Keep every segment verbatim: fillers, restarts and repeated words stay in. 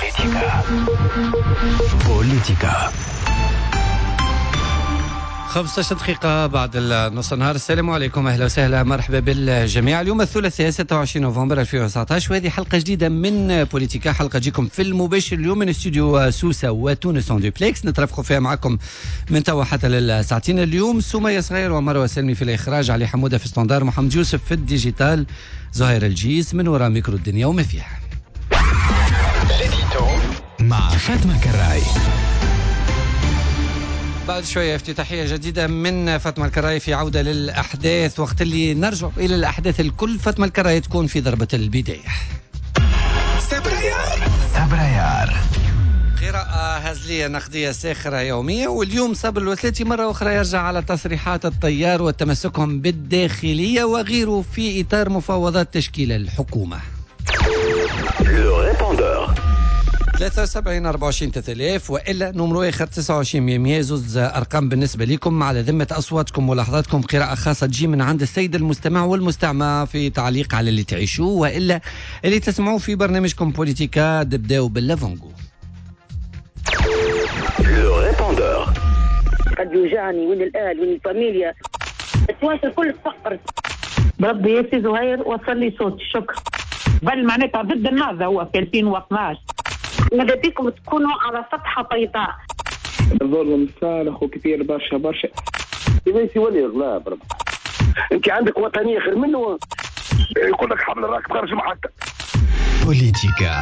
بوليتيكا بوليتيكا خمسة عشر دقيقة بعد نص النهار. السلام عليكم، أهلا وسهلا، مرحبا بالجميع. اليوم الثلاثاء ستة وعشرين نوفمبر ألفين وتسعة عشر وهذه حلقة جديدة من بوليتيكا، حلقة تجيكم في المباشر اليوم من استوديو سوسة وتونس اون دوبليكس، نترافقوا فيها معكم من توا حتى للساعتين. اليوم سمية صغير ومروة سلمي في الإخراج، علي حمودة في ستاندار، محمد يوسف في الديجيتال، زهير الجيس من وراء ميكرو الدنيا وما فيها. مع فاطمة كراي. بعد شوية افتتاحية جديدة من فاطمة الكراي في عودة للأحداث، وقت اللي نرجع إلى الأحداث الكل فاطمة الكراي تكون في ضربة البداية. سبريار سبريار قراءة هزلية نقدية ساخرة يومية، واليوم صبر الوثلاثي مرة أخرى يرجع على تصريحات الطيار وتمسكهم بالداخلية وغيره في إطار مفاوضات تشكيل الحكومة. ثلاثة وسبعين أربعة وعشرين ثلاثة آلاف وإلا نمرو آخر تسعة وعشرين مية. زوز أرقام بالنسبة لكم على ذمة أصواتكم ولاحظاتكم، قراءة خاصة تجي من عند السيد المستمع والمستمع في تعليق على اللي تعيشوه وإلا اللي تسمعوه في برنامجكم بوليتيكا. نبداو باللافونغو. قد يوجعني وين الأهل وين الفاميليا، التواصل كل فقر. بربي يا سي زهير وصل لي صوت الشكر. بل معناتها ضد النهضة هو في ألفين واثناشر. ماذا بيكم تكونوا على سطح بيضاء. الظلم صالح وكثير برشا برشا. يبي يولي غلا بربي. انت عندك وطنية خير منه، يقول لك حمل راك تخرج محطة. بوليتيكا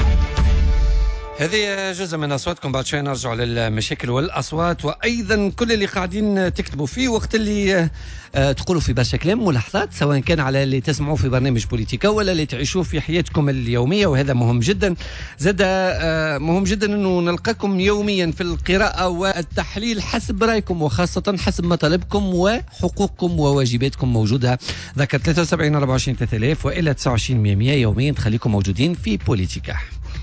هذه جزء من أصواتكم. بعد شوي نرجع للمشاكل والأصوات وأيضا كل اللي قاعدين تكتبوا فيه وقت اللي تقولوا في برشا كلام ملاحظات، سواء كان على اللي تسمعوه في برنامج بوليتيكا ولا اللي تعيشوه في حياتكم اليومية، وهذا مهم جدا. زاد مهم جدا أنه نلقاكم يوميا في القراءة والتحليل حسب رأيكم وخاصة حسب مطالبكم وحقوقكم وواجباتكم موجودة. ذكر ثلاثة وسبعين أربعة وعشرين ثلاثة آلاف وإلا تسعة وعشرين مية يوميا تخليكم موجودين في بوليتيكا.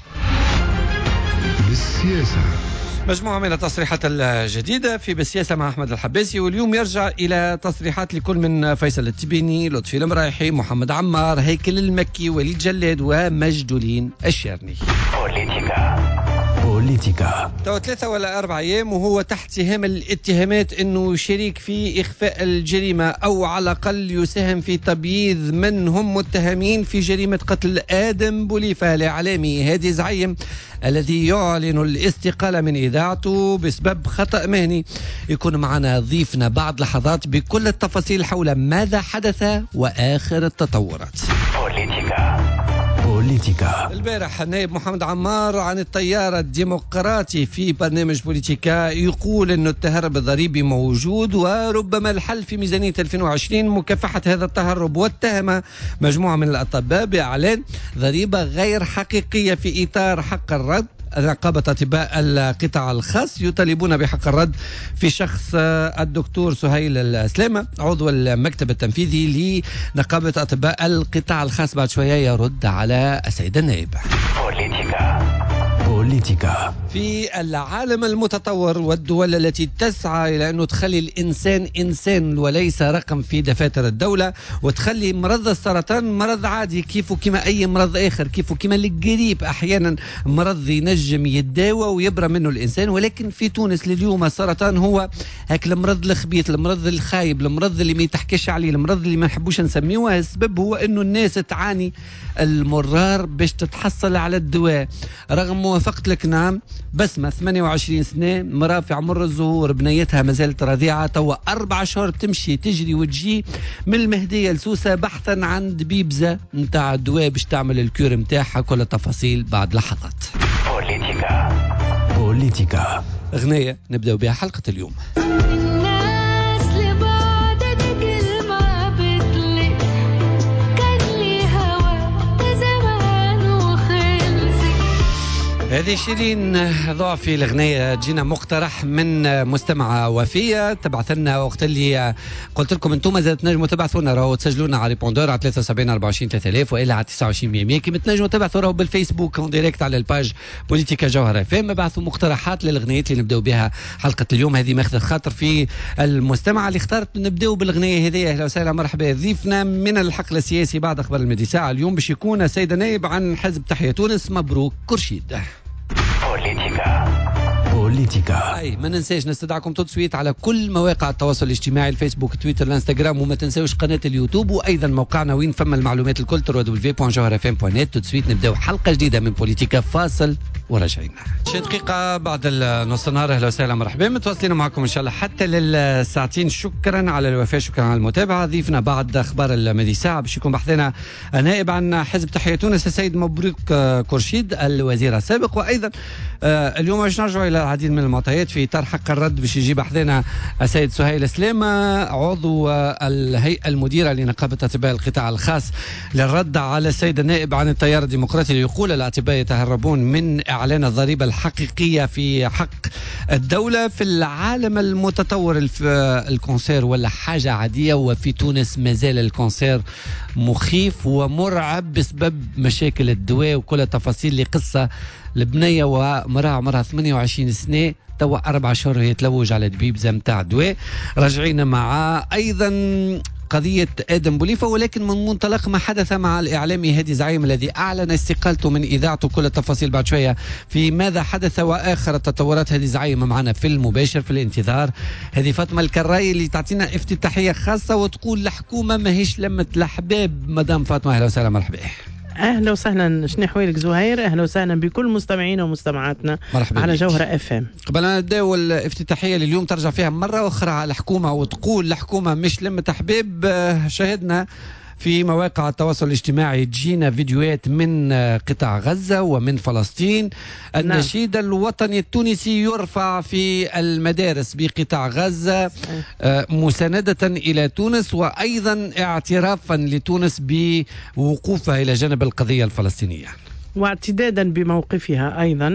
بالسياسة مجموعة من التصريحات الجديدة في بالسياسة مع أحمد الحباسي، واليوم يرجع إلى تصريحات لكل من فيصل التبيني، لطفي المرايحي، محمد عمار، هيكل المكي، وليد جلاد ومجدولين الشرني. بوليتيكا بوليتيكا تو ثلاثة ولا أربع أيام وهو تحت اتهام الاتهامات أنه شريك في إخفاء الجريمة أو على الأقل يساهم في تبييض من هم متهمين في جريمة قتل آدم بوليفة الإعلامي هادي زعيم الذي يعلن الاستقالة من إذاعته بسبب خطأ مهني. يكون معنا ضيفنا بعد لحظات بكل التفاصيل حول ماذا حدث وآخر التطورات. بوليتيكا بوليتيكا البارح النائب محمد عمار عن التيار الديمقراطي في برنامج بوليتيكا يقول أن التهرب الضريبي موجود وربما الحل في ميزانية ألفين وعشرين مكافحة هذا التهرب، واتهم مجموعة من الأطباء بإعلان ضريبة غير حقيقية في إطار حق الرد. نقابة أطباء القطاع الخاص يطالبون بحق الرد في شخص الدكتور سهيل السلامة عضو المكتب التنفيذي لنقابة أطباء القطاع الخاص. بعد شوية يرد على السيد النائب. بوليتيكا بوليتيكا في العالم المتطور والدول التي تسعى إلى أنه تخلي الإنسان إنسان وليس رقم في دفاتر الدولة، وتخلي مرض السرطان مرض عادي كيف كما أي مرض آخر، كيف كما القريب أحيانا مرض ينجم يتداوى ويبرى منه الإنسان. ولكن في تونس لليوم السرطان هو هاك المرض الخبيث، المرض الخايب، المرض اللي ما يتحكيش عليه، المرض اللي ما نحبوش نسميه. السبب هو أنه الناس تعاني المرار باش تتحصل على الدواء رغم موافقة لك. نعم بسمة ثمانية وعشرين سنة، مرأة في عمر الزهور، بنيتها ما زالت رضيعة، توا أربع شهور تمشي تجري وتجي من المهدية لسوسة بحثا عن دبيبزة نتاع الدواء باش تعمل الكيور نتاعها. كل التفاصيل بعد لحظات. بوليتيكا بوليتيكا أغنية نبدأ بها حلقة اليوم. هذه شيرين ضعفي الأغنية، جينا مقترح من مستمعة وفية تبعث لنا وقت اللي قلت لكم انتم زاد تنجموا تبعثونا راهو تسجلونا على ريبوندور على ثلاثة وسبعين أربعة وعشرين ثلاثة آلاف والا على تسعة وعشرين مية. كما تنجموا تبعثوا راهو بالفيسبوك اون دايركت على الباج بوليتيكا جوهرة فهم، ابعثوا مقترحات للأغنيات اللي نبداو بها حلقة اليوم. هذه ماخذ خاطر في المستمعة اللي اختارت نبداو بالأغنية هذه. أهلا وسهلا مرحبا. ضيفنا من الحقل السياسي بعد أخبار المدي ساعة اليوم باش يكون السيد نائب عن حزب تحيا تونس مبروك كرشيد. بوليتيكا بوليتيكا. اي ما ننساش نستدعكم تتصويت على كل مواقع التواصل الاجتماعي، الفيسبوك، تويتر، الانستغرام، وما تنساوش قناه اليوتيوب، وايضا موقعنا وين فما المعلومات الكل دبليو دبليو دبليو دوت جوهر اف ام دوت نت. تتصويت نبداو حلقه جديده من بوليتيكا. فاصل وراجعين. شي دقيقة بعد النص النهار. أهلا وسهلا مرحبا، متواصلين معكم إن شاء الله حتى للساعتين. شكرا على الوفاء، شكرا على المتابعة. ضيفنا بعد أخبار المدي ساعة باش يكون بحثنا نائب عن حزب تحية تونس السيد مبروك كورشيد الوزير السابق. وأيضا اليوم باش نرجعوا إلى العديد من المعطيات في إطار حق الرد باش يجي بحثنا السيد سهيل سلامة عضو الهيئة المديرة لنقابة أطباء القطاع الخاص للرد على السيد النائب عن التيار الديمقراطي يقول الأطباء يتهربون من إعلان الضريبة الحقيقية في حق الدولة. في العالم المتطور الكونسير ولا حاجة عادية، وفي تونس مازال الكونسير مخيف ومرعب بسبب مشاكل الدواء وكل التفاصيل. لقصة لبنية ومرأة عمرها ثمانية وعشرين سنة توا أربع شهور هي تلوج على دبيبزة متاع دواء. راجعين مع أيضا قضية آدم بوليفة، ولكن من منطلق ما حدث مع الإعلامي هادي زعيم الذي أعلن استقالته من إذاعته. كل التفاصيل بعد شوية في ماذا حدث وآخر التطورات. هادي زعيم معنا في المباشر في الانتظار. هذه فاطمة الكراي اللي تعطينا افتتاحية خاصة وتقول الحكومة ماهيش لمة الأحباب. مدام فاطمة أهلا وسهلا مرحبا. اهلا وسهلا. شنو احوالك زهير؟ اهلا وسهلا بكل مستمعينا ومستمعاتنا على جوهرة اف ام. قبل ان نبداو الافتتاحيه لليوم ترجع فيها مره اخرى على الحكومه وتقول الحكومه مش لمة احباب. شاهدنا في مواقع التواصل الاجتماعي تجينا فيديوهات من قطاع غزة ومن فلسطين. النشيد نعم. الوطني التونسي يرفع في المدارس بقطاع غزة مساندة إلى تونس، وأيضا اعترافا لتونس بوقوفها إلى جانب القضية الفلسطينية واعتدادا بموقفها أيضا.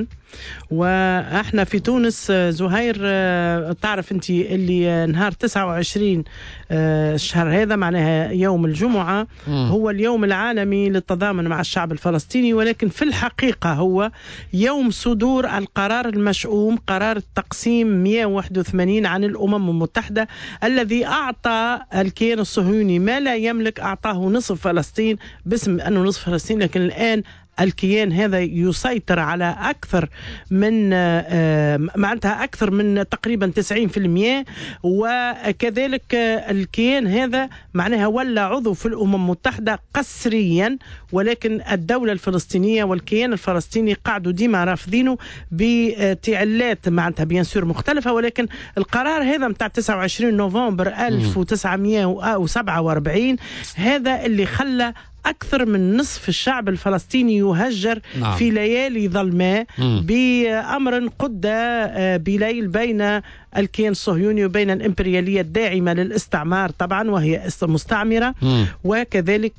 واحنا في تونس زهير تعرف انت اللي نهار تسعة وعشرين الشهر هذا معناها يوم الجمعة م. هو اليوم العالمي للتضامن مع الشعب الفلسطيني، ولكن في الحقيقة هو يوم صدور القرار المشؤوم، قرار التقسيم مئة وواحد وثمانين عن الأمم المتحدة، الذي أعطى الكيان الصهيوني ما لا يملك. أعطاه نصف فلسطين باسم أنه نصف فلسطين، لكن الآن الكيان هذا يسيطر على أكثر من معناتها أكثر من تقريبا تسعين بالمئة. وكذلك الكيان هذا معناها ولا عضو في الأمم المتحدة قسريا، ولكن الدولة الفلسطينية والكيان الفلسطيني قاعدوا ديما رافضينه بتعلات معناتها بيان سور مختلفة. ولكن القرار هذا متاع تسعة وعشرين نوفمبر ألف وتسعمئة وسبعة وأربعين هذا اللي خلى أكثر من نصف الشعب الفلسطيني يهجر نعم. في ليالي ظلماء بأمر قد بليل بين الكيان الصهيوني وبين الإمبريالية الداعمة للاستعمار طبعا وهي مستعمرة م. وكذلك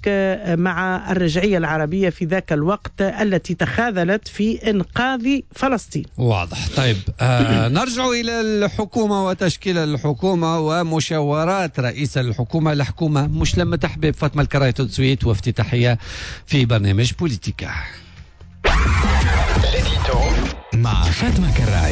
مع الرجعية العربية في ذاك الوقت التي تخاذلت في إنقاذ فلسطين. واضح. طيب آه نرجع إلى الحكومة وتشكيل الحكومة ومشاورات رئيس الحكومة. الحكومة مش لما تحبب. فاطمة الكراي تسويت وافتتاحية في برنامج بوليتيكا مع فاطمة الكراي.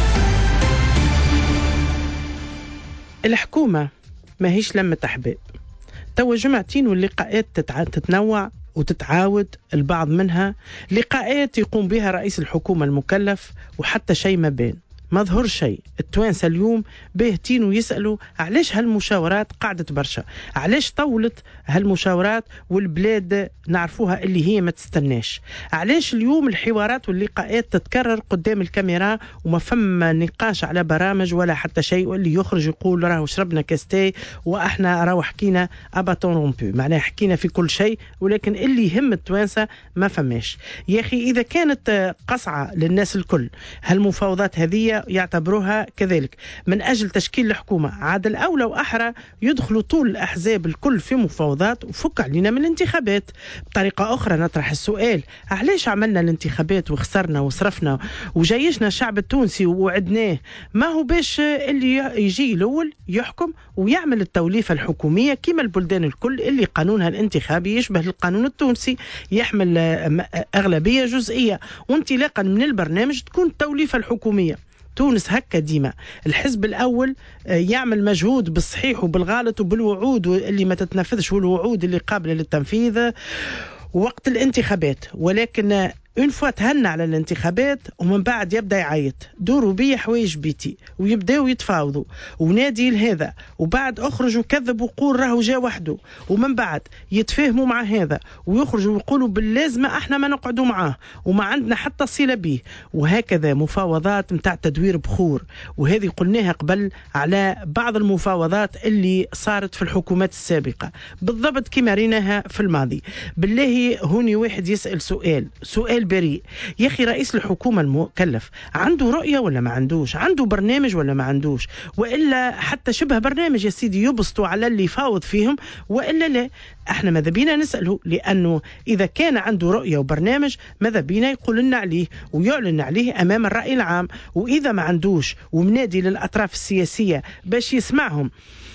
الحكومة ما هيش لما تحبب. توا جمعتين واللقاءات تتنوع وتتعاود، البعض منها لقاءات يقوم بها رئيس الحكومة المكلف وحتى شيء ما بين ما ظهر شيء. التوانسة اليوم باهتين ويسألوا علاش هالمشاورات قعدت برشا، علاش طولت هالمشاورات والبلاد نعرفوها اللي هي ما تستناش، علاش اليوم الحوارات واللقاءات تتكرر قدام الكاميرا وما فما نقاش على برامج ولا حتى شيء، واللي يخرج يقول راهو شربنا كاستي واحنا راهو حكينا اباتون رومبو، معناها حكينا في كل شيء، ولكن اللي يهم التوانسة ما فماش. يا أخي إذا كانت قصعة للناس الكل هالمفاوضات هذه يعتبروها كذلك من أجل تشكيل الحكومة، عاد الأولى وأحرى يدخلوا طول الأحزاب الكل في مفاوضات وفك علينا من الانتخابات. بطريقة أخرى نطرح السؤال، علاش عملنا الانتخابات وخسرنا وصرفنا وجيشنا الشعب التونسي ووعدناه؟ ما هو باش اللي يجي الأول يحكم ويعمل التوليفة الحكومية كما البلدان الكل اللي قانونها الانتخابي يشبه القانون التونسي، يحمل أغلبية جزئية، وانطلاقا من البرنامج تكون التوليفة الحكومية. تونس هكا ديما الحزب الأول يعمل مجهود بالصحيح وبالغلط وبالوعود اللي ما تتنفذش والوعود اللي قابلة للتنفيذ وقت الانتخابات، ولكن اون فوا تهنى على الانتخابات ومن بعد يبدا يعيط دوروا بيا حوايج بيتي ويبداو يتفاوضوا ونادي لهذا وبعد اخرجوا كذب وقول راهو جا وحده ومن بعد يتفاهموا مع هذا ويخرجوا ويقولوا باللازمه احنا ما نقعدوا معاه وما عندنا حتى صله به. وهكذا مفاوضات نتاع تدوير بخور، وهذه قلناها قبل على بعض المفاوضات اللي صارت في الحكومات السابقه بالضبط كما ريناها في الماضي. بالله هوني واحد يسال سؤال سؤال بريء، يا اخي رئيس الحكومه المكلف عنده رؤيه ولا ما عندوش؟ عنده برنامج ولا ما عندوش؟ والا حتى شبه برنامج يا سيدي يبسطوا على اللي يفاوض فيهم والا لا؟ احنا ماذا بينا نساله، لانه اذا كان عنده رؤيه وبرنامج ماذا بينا يقول لنا عليه ويعلن عليه امام الراي العام. واذا ما عندوش ومنادي للاطراف السياسيه باش يسمعهم،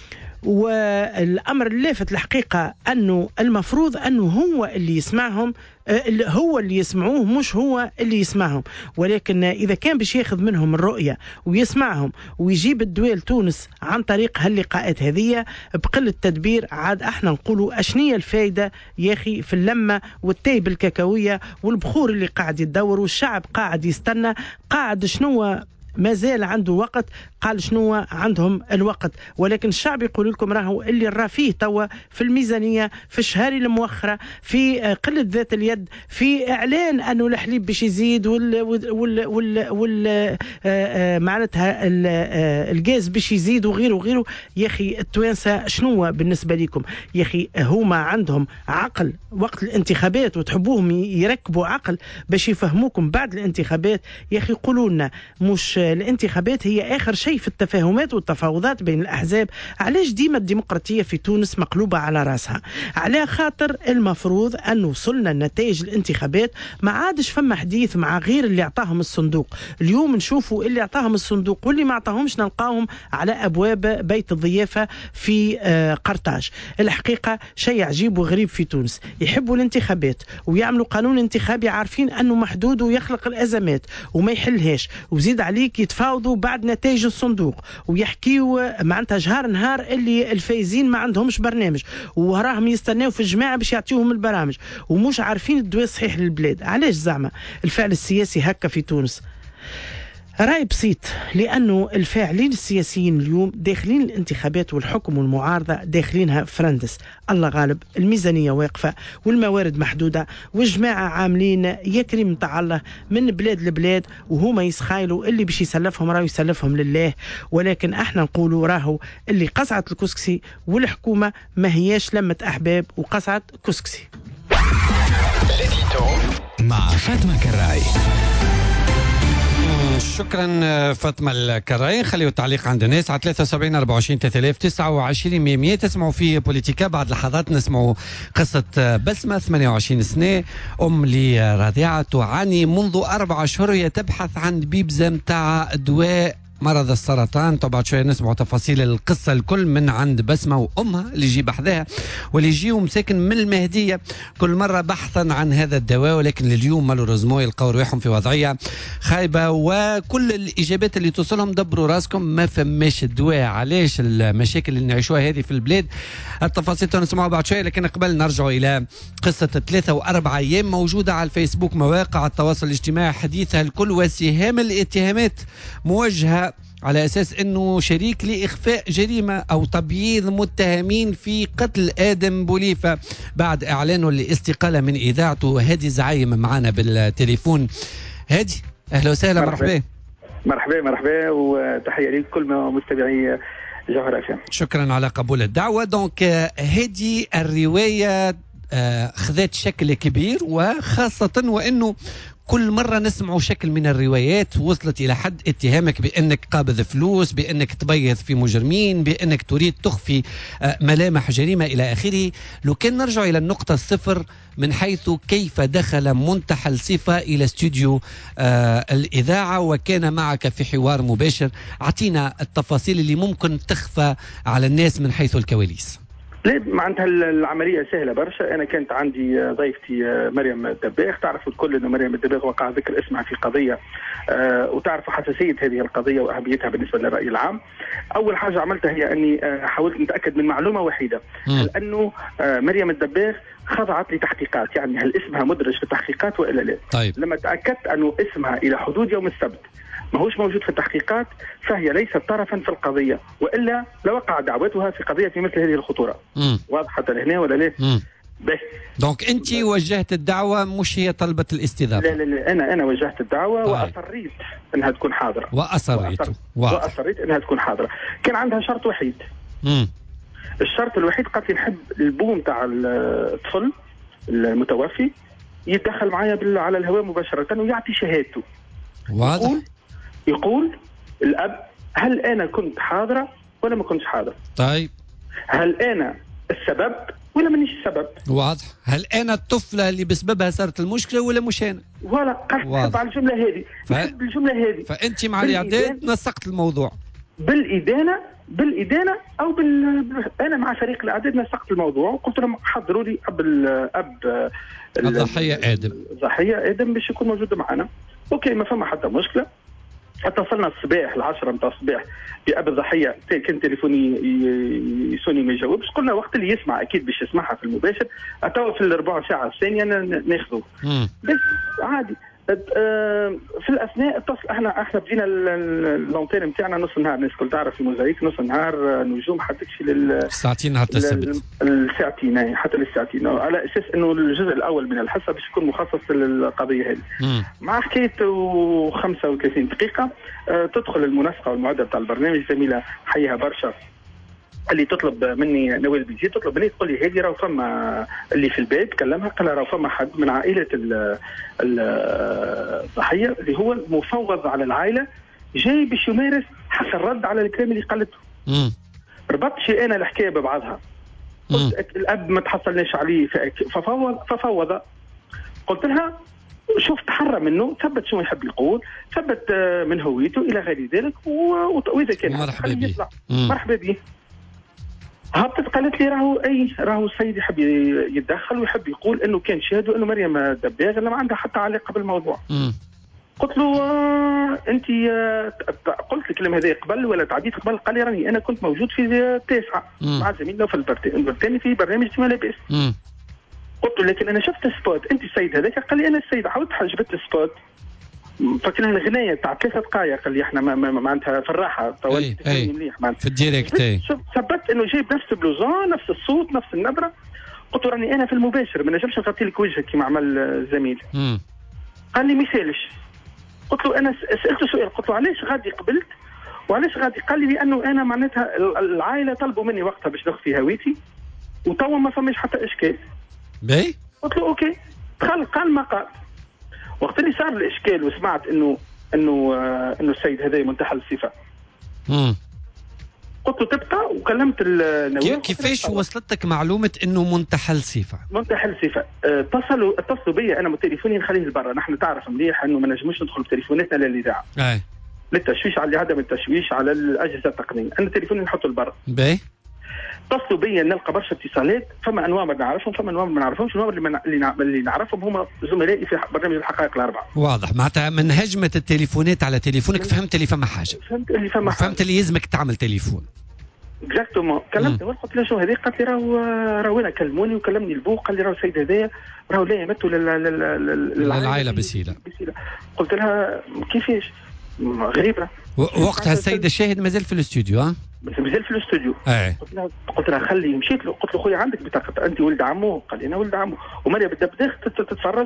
والامر اللافت الحقيقه انه المفروض انه هو اللي يسمعهم، هو اللي يسمعوه مش هو اللي يسمعهم. ولكن اذا كان باش ياخذ منهم الرؤيه ويسمعهم ويجيب الدوال تونس عن طريق هاللقاءات هذه بقله تدبير، عاد احنا نقولوا اشنيه الفائده يا اخي في اللمه والتايب الكاكاويه والبخور اللي قاعد يدور والشعب قاعد يستنى، قاعد شنو ما زال عنده وقت، قال شنو عندهم الوقت. ولكن الشعب يقول لكم راهو اللي راه فيه توا في الميزانيه في الشهاري المؤخره في قله ذات اليد في اعلان انه الحليب باش يزيد وال وال وال, وال معناتها الغاز باش يزيد وغيره وغيره. يا اخي التوانسه شنو بالنسبه لكم يا اخي؟ هما عندهم عقل وقت الانتخابات وتحبوهم يركبوا عقل باش يفهموكم بعد الانتخابات؟ يا اخي قولوا لنا مش الانتخابات هي آخر شيء في التفاهمات والتفاوضات بين الأحزاب. علاش ديما الديمقراطية في تونس مقلوبة على رأسها؟ على خاطر المفروض أن وصلنا نتائج الانتخابات ما عادش فما حديث مع غير اللي أعطاهم الصندوق. اليوم نشوفوا اللي أعطاهم الصندوق واللي ما أعطاهمش نلقاهم على أبواب بيت الضيافة في قرطاج. الحقيقة شيء عجيب وغريب في تونس، يحبوا الانتخابات ويعملوا قانون انتخابي عارفين أنه محدود ويخلق الأزمات وما يحلهاش، وزيد عليك يتفاوضوا بعد نتائج الصندوق ويحكيوا معناتها جهار نهار اللي الفايزين ما عندهمش برنامج وراهم يستناو في الجماعه باش يعطيوهم البرامج ومش عارفين الدواء الصحيح للبلاد. علاش زعما الفعل السياسي هكا في تونس؟ راي بسيط، لأنه الفاعلين السياسيين اليوم داخلين الانتخابات والحكم والمعارضة داخلينها فرندس. الله غالب، الميزانية واقفة والموارد محدودة والجماعة عاملين يكرم متاع الله من بلاد لبلاد وهما يسخايلوا اللي باش يسلفهم راهو يسلفهم لله. ولكن احنا نقولوا راهو اللي قصعت الكسكسي والحكومة ما هياش لمة أحباب وقصعت كسكسي. مع فاطمة كراي. شكرا فاطمة الكراي. خليوا التعليق عند الناس على ثلاثة وسبعين أربعة وعشرين ثلاثة آلاف وتسعة وعشرين مية. تسمعوا في بوليتيكا. بعد لحظات نسمعوا قصة بسمة ثمانية وعشرين سنة، أم لرضيعة تعاني منذ أربع أشهر، هي تبحث عن بيبزة متاع دواء مرض السرطان. طبعا شوية نسمعوا تفاصيل القصة الكل من عند بسمة وأمها اللي يجي بحذاها واللي يجيوا مساكن من المهدية كل مرة بحثا عن هذا الدواء، ولكن اليوم مالوريزمو يلقاو رواحهم في وضعية خايبة وكل الإجابات اللي توصلهم دبروا راسكم ما فماش الدواء. علاش المشاكل اللي نعيشوها هذه في البلاد؟ التفاصيل نسمعوا بعد شوية، لكن قبل نرجعوا إلى قصة ثلاثة وأربع أيام موجودة على الفيسبوك مواقع التواصل الاجتماعي حديثها الكل، وسهام الاتهامات موجهة على أساس أنه شريك لإخفاء جريمة أو تبييض متهمين في قتل آدم بوليفة بعد إعلانه الاستقالة من إذاعته. هادي زعيم معنا بالتليفون. هادي أهلا وسهلا. مرحبا مرحبا مرحبا وتحية لك كل مستمعي جوهر اف ام. شكرا على قبول الدعوة. دونك هادي الرواية خذت شكل كبير، وخاصة وأنه كل مرة نسمعوا شكل من الروايات وصلت إلى حد اتهامك بأنك قابض فلوس، بأنك تبيض في مجرمين، بأنك تريد تخفي ملامح جريمة إلى آخره. لو كان نرجع إلى النقطة الصفر من حيث كيف دخل منتحل صفة إلى استوديو آه الإذاعة وكان معك في حوار مباشر، أعطينا التفاصيل اللي ممكن تخفى على الناس من حيث الكواليس. لا معناتها العمليه سهله برشا. انا كانت عندي ضيفتي مريم الدباغ، تعرفوا الكل انه مريم الدباغ وقع ذكر اسمها في قضيه آه وتعرفوا حساسيه هذه القضيه واهميتها بالنسبه للراي العام. اول حاجه عملتها هي اني آه حاولت نتاكد من معلومه وحيده، هل انه آه مريم الدباغ خضعت لتحقيقات، يعني هل اسمها مدرج في التحقيقات والا لا؟ طيب. لما تاكدت انه اسمها الى حدود يوم السبت ماهوش موجود في التحقيقات، فهي ليست طرفا في القضيه، والا لوقع دعوتها في قضيه في مثل هذه الخطوره. مم. واضح حتى لهنا ولا لا؟ باهي. دونك انت وجهت الدعوه، مش هي طلبت الاستضافه؟ لا لا لا انا انا وجهت الدعوه. طيب. واصريت انها تكون حاضره. واصريت وأصر... واضح. واصريت انها تكون حاضره. كان عندها شرط وحيد. امم الشرط الوحيد قالت لي نحب البوم تاع الطفل المتوفي يتدخل معايا بال... على الهواء مباشره ويعطي شهادته. واضح. يقول يقول الاب هل انا كنت حاضره ولا ما كنتش حاضره؟ طيب. هل انا السبب ولا مانيش السبب؟ واضح. هل انا الطفله اللي بسببها صارت المشكله ولا مش انا؟ ولا قالت نحب على الجمله هذه. ف... نحب الجمله هذه. فانت مع الاعداد نسقت الموضوع بالادانه بالادانه او بال... انا مع فريق الاعداد نسقت الموضوع وقلت لهم حضروا لي اب ال... اب الضحيه ادم الضحيه ادم باش يكون موجود معنا. اوكي ما فما حتى مشكله. اتصلنا الصباح العشرة متاع الصباح بأب الضحية، كان تليفوني يسوني ما يجاوبش. قلنا وقت اللي يسمع أكيد باش يسمعها في المباشر، أتوا في الربع ساعة الثانية ناخذوه بس عادي. في الأثناء اتصل احنا احنا بدينا اللونتين نتاعنا نص النهار، الناس الكل تعرف في موزايك نص النهار نجوم حتى تكفي لل ساعتين حتى السبت الساعتين حتى للساعتين، على اساس انه الجزء الاول من الحصه باش يكون مخصص للقضيه هذه. مع حكايه وخمسة وثلاثين دقيقه أه تدخل المنسقه والمعده بتاع البرنامج زميله حيها برشا اللي تطلب مني نوال بيجي تطلب مني تقول لي هذه راه فما اللي في الباب كلمها قال لها راه فما حد من عائله الضحيه اللي هو المفوض على العائله جاي باش يمارس حق الرد على الكلام اللي قالته. ربطت شيء انا الحكايه ببعضها. قلت الاب ما تحصلناش عليه ففوض ففوض. قلت لها شوف تحرى منه، ثبت شو يحب يقول، ثبت من هويته الى غير ذلك، واذا كان مرحبا به مرحبا به. هبطت قالت لي راهو اي راهو السيد يحب يتدخل ويحب يقول انه كان شاهد وانه مريم الدباغ ما عندها حتى علاقه بالموضوع. مم. قلت له آه انت آه قلت الكلام هذا قبل ولا تعديت قبل؟ قال لي راني انا كنت موجود في التاسعه مع زميلنا في البرتاني في برنامج ما لاباس. قلت له لكن انا شفت السبوت، انت السيد هذاك؟ قال لي انا السيد. حاولت جبت السبوت فكنا الغنايه تاع ثلاثه دقائق قال لي احنا معناتها في الراحه أي أي مليح في الديريكت. ثبت انه جايب نفس البلوزون نفس الصوت نفس النبره. قلت له راني انا في المباشر ما نجمش نغطي لك وجهك كما عمل الزميل. قال لي ما يسالش. قلت له انا سالته سؤال، قلت له علاش غادي قبلت وعلاش غادي؟ قال لي لانه انا معناتها العائله طلبوا مني وقتها باش نخفي هويتي وتوا ما فماش حتى اشكال. باهي. قلت له اوكي دخل قال ما قال. وقت اللي صار الاشكال وسمعت انه انه آه انه السيد هذا منتحل الصفه امم قلت له تبقى وكلمت النواب. كيفاش وصلتك معلومه انه منتحل صفه؟ منتحل صفه اتصلوا اتصلوا بي انا بالتليفوني نخليه لبرا. نحن تعرف مليح انه ما نجموش ندخل بتليفوناتنا للاذاعه. اي للتشويش على عدم التشويش على الاجهزه التقنيه. انا تليفوني نحطه لبرا. باهي. اتصلوا بي نلقى برشا اتصالات، فما انواع ما نعرفهم فما انواع ما نعرفهمش. النواب اللي, من... اللي نعرفهم هم زملائي في برنامج الحقائق الاربعه. واضح. معناتها من هجمه التليفونات على تليفونك فهمت اللي فما حاجه. فهمت اللي فما حاجه. فهمت اللي يلزمك تعمل تليفون. اكزاكتومون. كلمت قلت له شو هذه؟ قالت لي راهو راهو انا كلموني وكلمني البو قال لي راهو السيد هذايا راهو لا يمتوا للعائله بسيله. قلت لها كيفاش؟ غريبه. وقتها السيد الشاهد مازال في الاستوديو. ها مازال في الاستوديو. ايه. قلت لها قلت لها خلي مشيت له قلت له خويا عندك بطاقه انت ولد عمو؟ قال لي انا ولد عمو. ومريم الدباغ تتفرج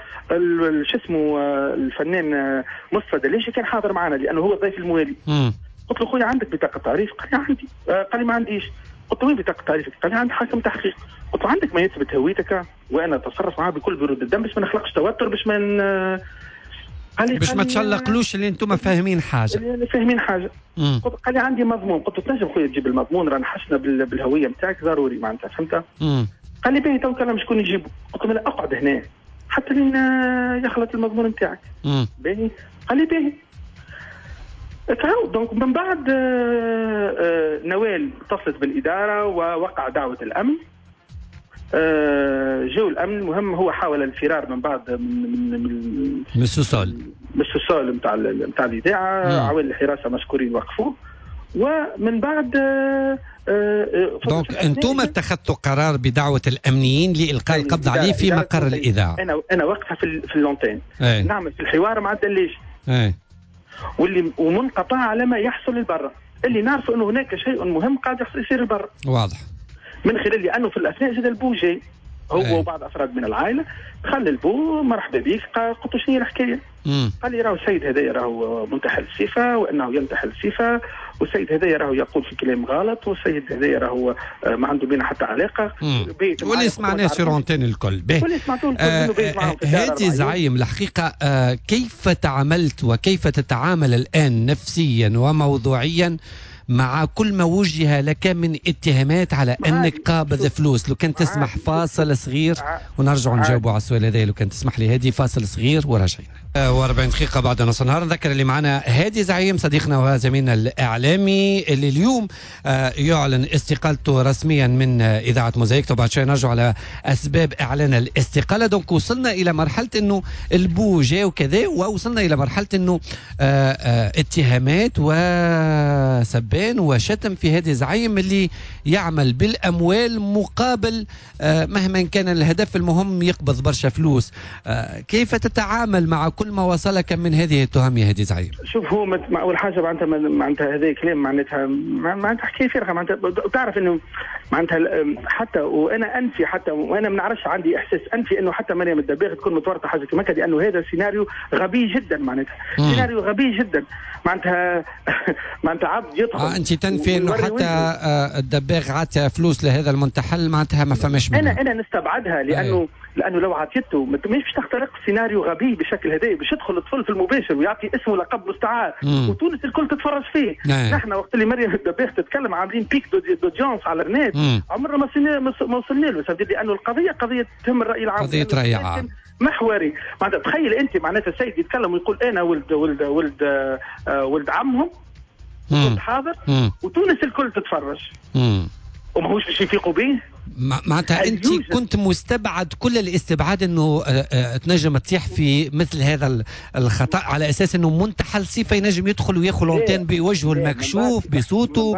وش اسمه الفنان مصطفى دليشي كان حاضر معنا لانه هو الضيف الموالي. امم قلت له خويا عندك بطاقه تعريف؟ قال لي عندي. قال لي ما عنديش. قلت له وين بطاقه تعريفك؟ قال لي عند حاكم تحقيق. قلت له عندك ما يثبت هويتك؟ وانا اتصرف معاه بكل برود الدم باش ما نخلقش توتر باش ما قال لي باش ما تشلقلوش اللي انتم فاهمين حاجه. اللي فاهمين حاجه. قلت قال لي عندي مضمون. قلت له تنجم خويا تجيب المضمون راه نحشنا بالهويه نتاعك ضروري معناتها فهمت؟ قال لي باهي تو كلام شكون يجيبه؟ قلت له لا اقعد هنا حتى لين يخلط المضمون نتاعك. باهي. قال لي باهي. دونك من بعد نوال اتصلت بالاداره ووقع دعوه الامن آه جو الامن. المهم هو حاول الفرار من بعد من من من من السوسول من السوسول نتاع نتاع الاذاعه. عوائل الحراسه مشكورين وقفوه. ومن بعد دونك انتم اتخذتوا قرار بدعوه الامنيين لالقاء القبض عليه في مقر الاذاعه. انا انا وقتها في في اللونتين نعمل في الحوار مع الدليج اي واللي ومنقطع على ما يحصل البرة، اللي نعرف انه هناك شيء مهم قاعد يصير البرة. واضح. من خلال لانه في الاثناء زاد البو جاي هو أي. وبعض افراد من العائله دخل البو مرحبا بك. قلت له شنو هي الحكايه؟ مم. قال لي راهو السيد هذايا راهو منتحل الصفه وانه ينتحل الصفه، والسيد هذايا راهو يقول في كلام غلط، والسيد هذايا راهو ما عنده بينا حتى علاقه. واللي سمعناه سيرونتين الكل به. واللي سمعتوه الكل. هادي زعيم الحقيقه آه كيف تعاملت وكيف تتعامل الان نفسيا وموضوعيا مع كل ما وجه لك من اتهامات على انك قابض فلوس؟ لو كان تسمح فاصل صغير ونرجع نجاوبوا على السؤال هذا، لو كان تسمح لي هادي فاصل صغير وراجعين. وأربعين دقيقة بعد نص النهار. نذكر اللي معنا هادي زعيم صديقنا وزميلنا الإعلامي اللي اليوم يعلن استقالته رسميا من إذاعة موزايك. وبعد شوي نرجع على أسباب إعلان الاستقالة. دونك وصلنا إلى مرحلة إنه البو جاء وكذا، ووصلنا إلى مرحلة إنه اتهامات وسبان وشتم في هادي زعيم اللي يعمل بالأموال مقابل مهما كان الهدف المهم يقبض برشا فلوس. كيف تتعامل مع كل ما وصلك من هذه التهم يا هادي زعيم؟ شوف هو مت... اول حاجه معناتها معناتها هذا كلام معناتها معناتها حكايه فارغه. معناتها تعرف انه معناتها حتى وانا انفي حتى وانا ما نعرفش عندي احساس انفي انه حتى مريم الدباغ تكون متورطه حاجه كما كذا، لانه هذا سيناريو غبي جدا. معناتها سيناريو غبي جدا. معناتها معناتها عبد يدخل. آه انت تنفي انه حتى آه الدباغ عطى فلوس لهذا المنتحل؟ معناتها ما فماش منها. انا انا نستبعدها لانه أي. لانه لو عطيته مش باش تخترق سيناريو غبي بالشكل هذا، باش يدخل الطفل في المباشر ويعطي اسمه لقب مستعار وتونس الكل تتفرج فيه. أي. نحن وقت اللي مريم الدباغ تتكلم عاملين بيك دوديونس على النت عمرنا ما وصلنا ما وصلنا له، لانه القضيه قضيه تهم الراي العام، قضيه راي عام محوري. معناتها تخيل انت معناتها السيد يتكلم ويقول انا ولد ولد ولد آه ولد عمهم كنت حاضر وتونس الكل تتفرج وما هوش باش يفيقوا به. معناتها انت كنت مستبعد كل الاستبعاد انه تنجم تطيح في مثل هذا الخطا على اساس انه منتحل صفه ينجم يدخل وياخذ لونتين بوجهه المكشوف بصوته.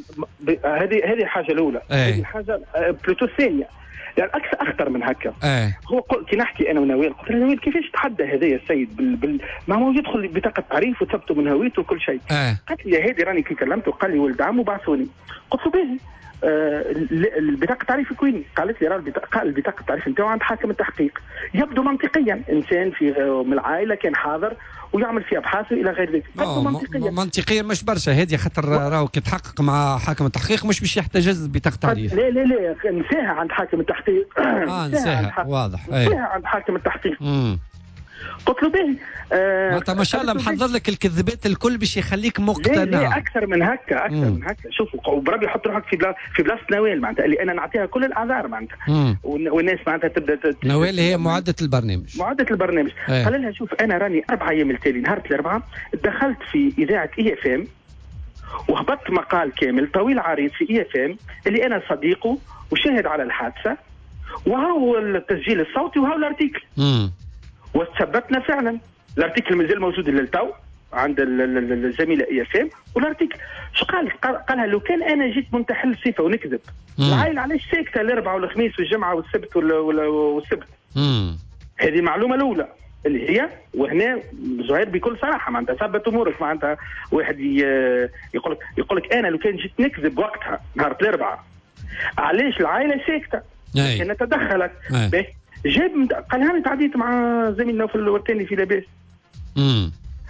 هذه هذه حاجه الاولى. هذه حاجه بلوتو الثانيه يعني اكثر اخطر من هكا. أيه. هو كي نحكي انا ونويل قلت له نويل كيفاش تحدى هذايا السيد بال... بال... ما هو يدخل بطاقه تعريف وثبته من هويته وكل شيء. أيه. قالت لي هذه راني كي كلمته قال لي ولد عمو بعثوني. قلت له باهي آه البطاقه التعريف وين؟ قالت لي راه البطاقه البطاقه التعريف نتاعو عند حاكم التحقيق. يبدو منطقيا انسان في من العائله كان حاضر ويعمل في ابحاث الى غير ذلك. منطقيا منطقيا مش برشا هذه، خاطر راهو كي تحقق مع حاكم التحقيق مش باش يحتجز بطاقه تعريف. لا لا لا نساها عند حاكم التحقيق. اه نساها واضح. نساها عند حاكم التحقيق. امم قلت له باهي معناتها ما شاء الله محضر لك الكذبات الكل باش يخليك مقتنع. لا لا اكثر من هكا اكثر مم. من هكا. شوف وبربي حط روحك في بلا في بلاصه نوال معناتها اللي انا نعطيها كل الاعذار معناتها والناس معناتها تبدا تت... نوال هي معدة البرنامج معدة البرنامج. ايه. قال لها شوف انا راني اربع ايام التالي نهار الاربعاء دخلت في اذاعه اي اف ام وهبطت مقال كامل طويل عريض في اي اف ام اللي انا صديقه وشاهد على الحادثه وهو التسجيل الصوتي وهو الارتيكل. امم وثبتنا فعلا الارتيكل مازال موجود للتو عند الزميله اي اف ام والارتيكل شو قال؟ قالها لو كان انا جيت منتحل صفه ونكذب العائله علاش ساكته الاربعاء والخميس والجمعه والسبت والسبت. امم هذه المعلومه الاولى اللي هي وهنا زهير بكل صراحه معناتها ثبت امورك. معناتها واحد يقول لك يقول لك انا لو كان جيت نكذب وقتها نهار الاربعاء علاش العائله ساكته؟ كانت تدخلت. جاب قالها لي تعديت مع زميلنا في الورتاني في لاباس. امم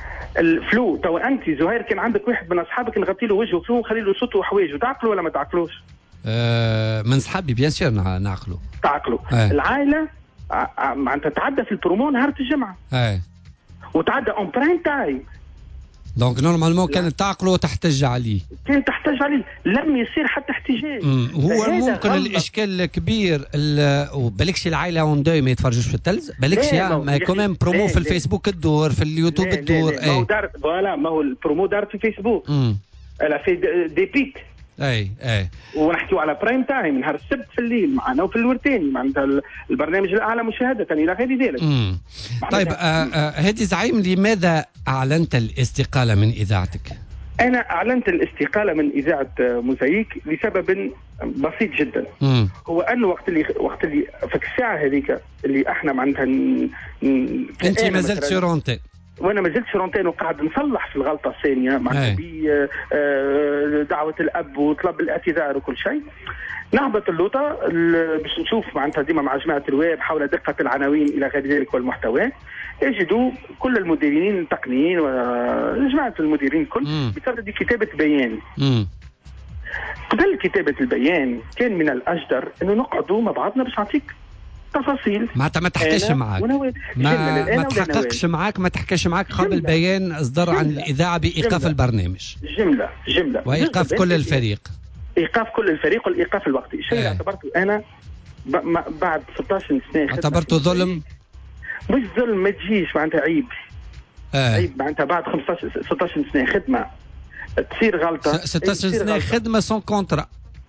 الفلو تو انت زهير كان عندك واحد من اصحابك نغطي له وجهه فلو وخلي له صوته وحوايجه تعقلوا ولا ما تعقلوش؟ أه من صحابي بيان سير نعقلوا تعقلوا. أه. العائله معناتها تعدى في البرومو نهار الجمعه. اي وتعدى اون برايم تايم. دونك نورمالمون كانت تعقله وتحتج عليه. كانت تحتج عليه لم يصير حتى احتجاج. هو ممكن غلط. الاشكال الكبير وبالكش العائله اون دوي ما يتفرجوش في التلز بالكش ما كمان برومو في الفيسبوك الدور في اليوتيوب الدور. ما هو دارت فوالا ما هو البرومو دارت في الفيسبوك. لا في دي بيك اي اي ونحكيو على برايم تايم نهار السبت في الليل معنا وفي الورتاني معناتها البرنامج الاعلى مشاهده الى غير ذلك. طيب هادي زعيم، لماذا اعلنت الاستقاله من اذاعتك؟ انا اعلنت الاستقاله من اذاعه موزايك لسبب بسيط جدا. مم. هو انه وقت اللي وقت اللي في الساعه هذيك اللي احنا معناتها انت ما زلت شورونتي وانا ما زلت شرونتين وقاعد نصلح في الغلطه الثانيه معناتها بدعوه الاب وطلب الاعتذار وكل شيء. نهبط اللوطه باش نشوف معناتها ديما مع جماعه الويب حول دقه العناوين الى غير ذلك والمحتوى. يجدوا كل المديرين التقنيين وجماعه المديرين الكل بصدد كتابه بيان. مم. قبل كتابه البيان كان من الاجدر انه نقعدوا مع بعضنا باش نعطيك تفاصيل. معناتها ما تحكيش معك، ما, ما تحققش معك، ما تحكيش معك قبل بيان اصدر عن الاذاعه بايقاف جملة. البرنامج جمله جمله وايقاف كل الفريق، ايقاف كل الفريق والايقاف الوقتي. الشيء اللي اعتبرته انا بعد ستة عشر سنه اعتبرته ظلم. مش ظلم، ما تجيش معناتها عيب. آه. عيب معناتها بعد خمسطاش ستة عشر سنه خدمه تصير غلطه. ستة عشر سنه خدمه سون كونترا.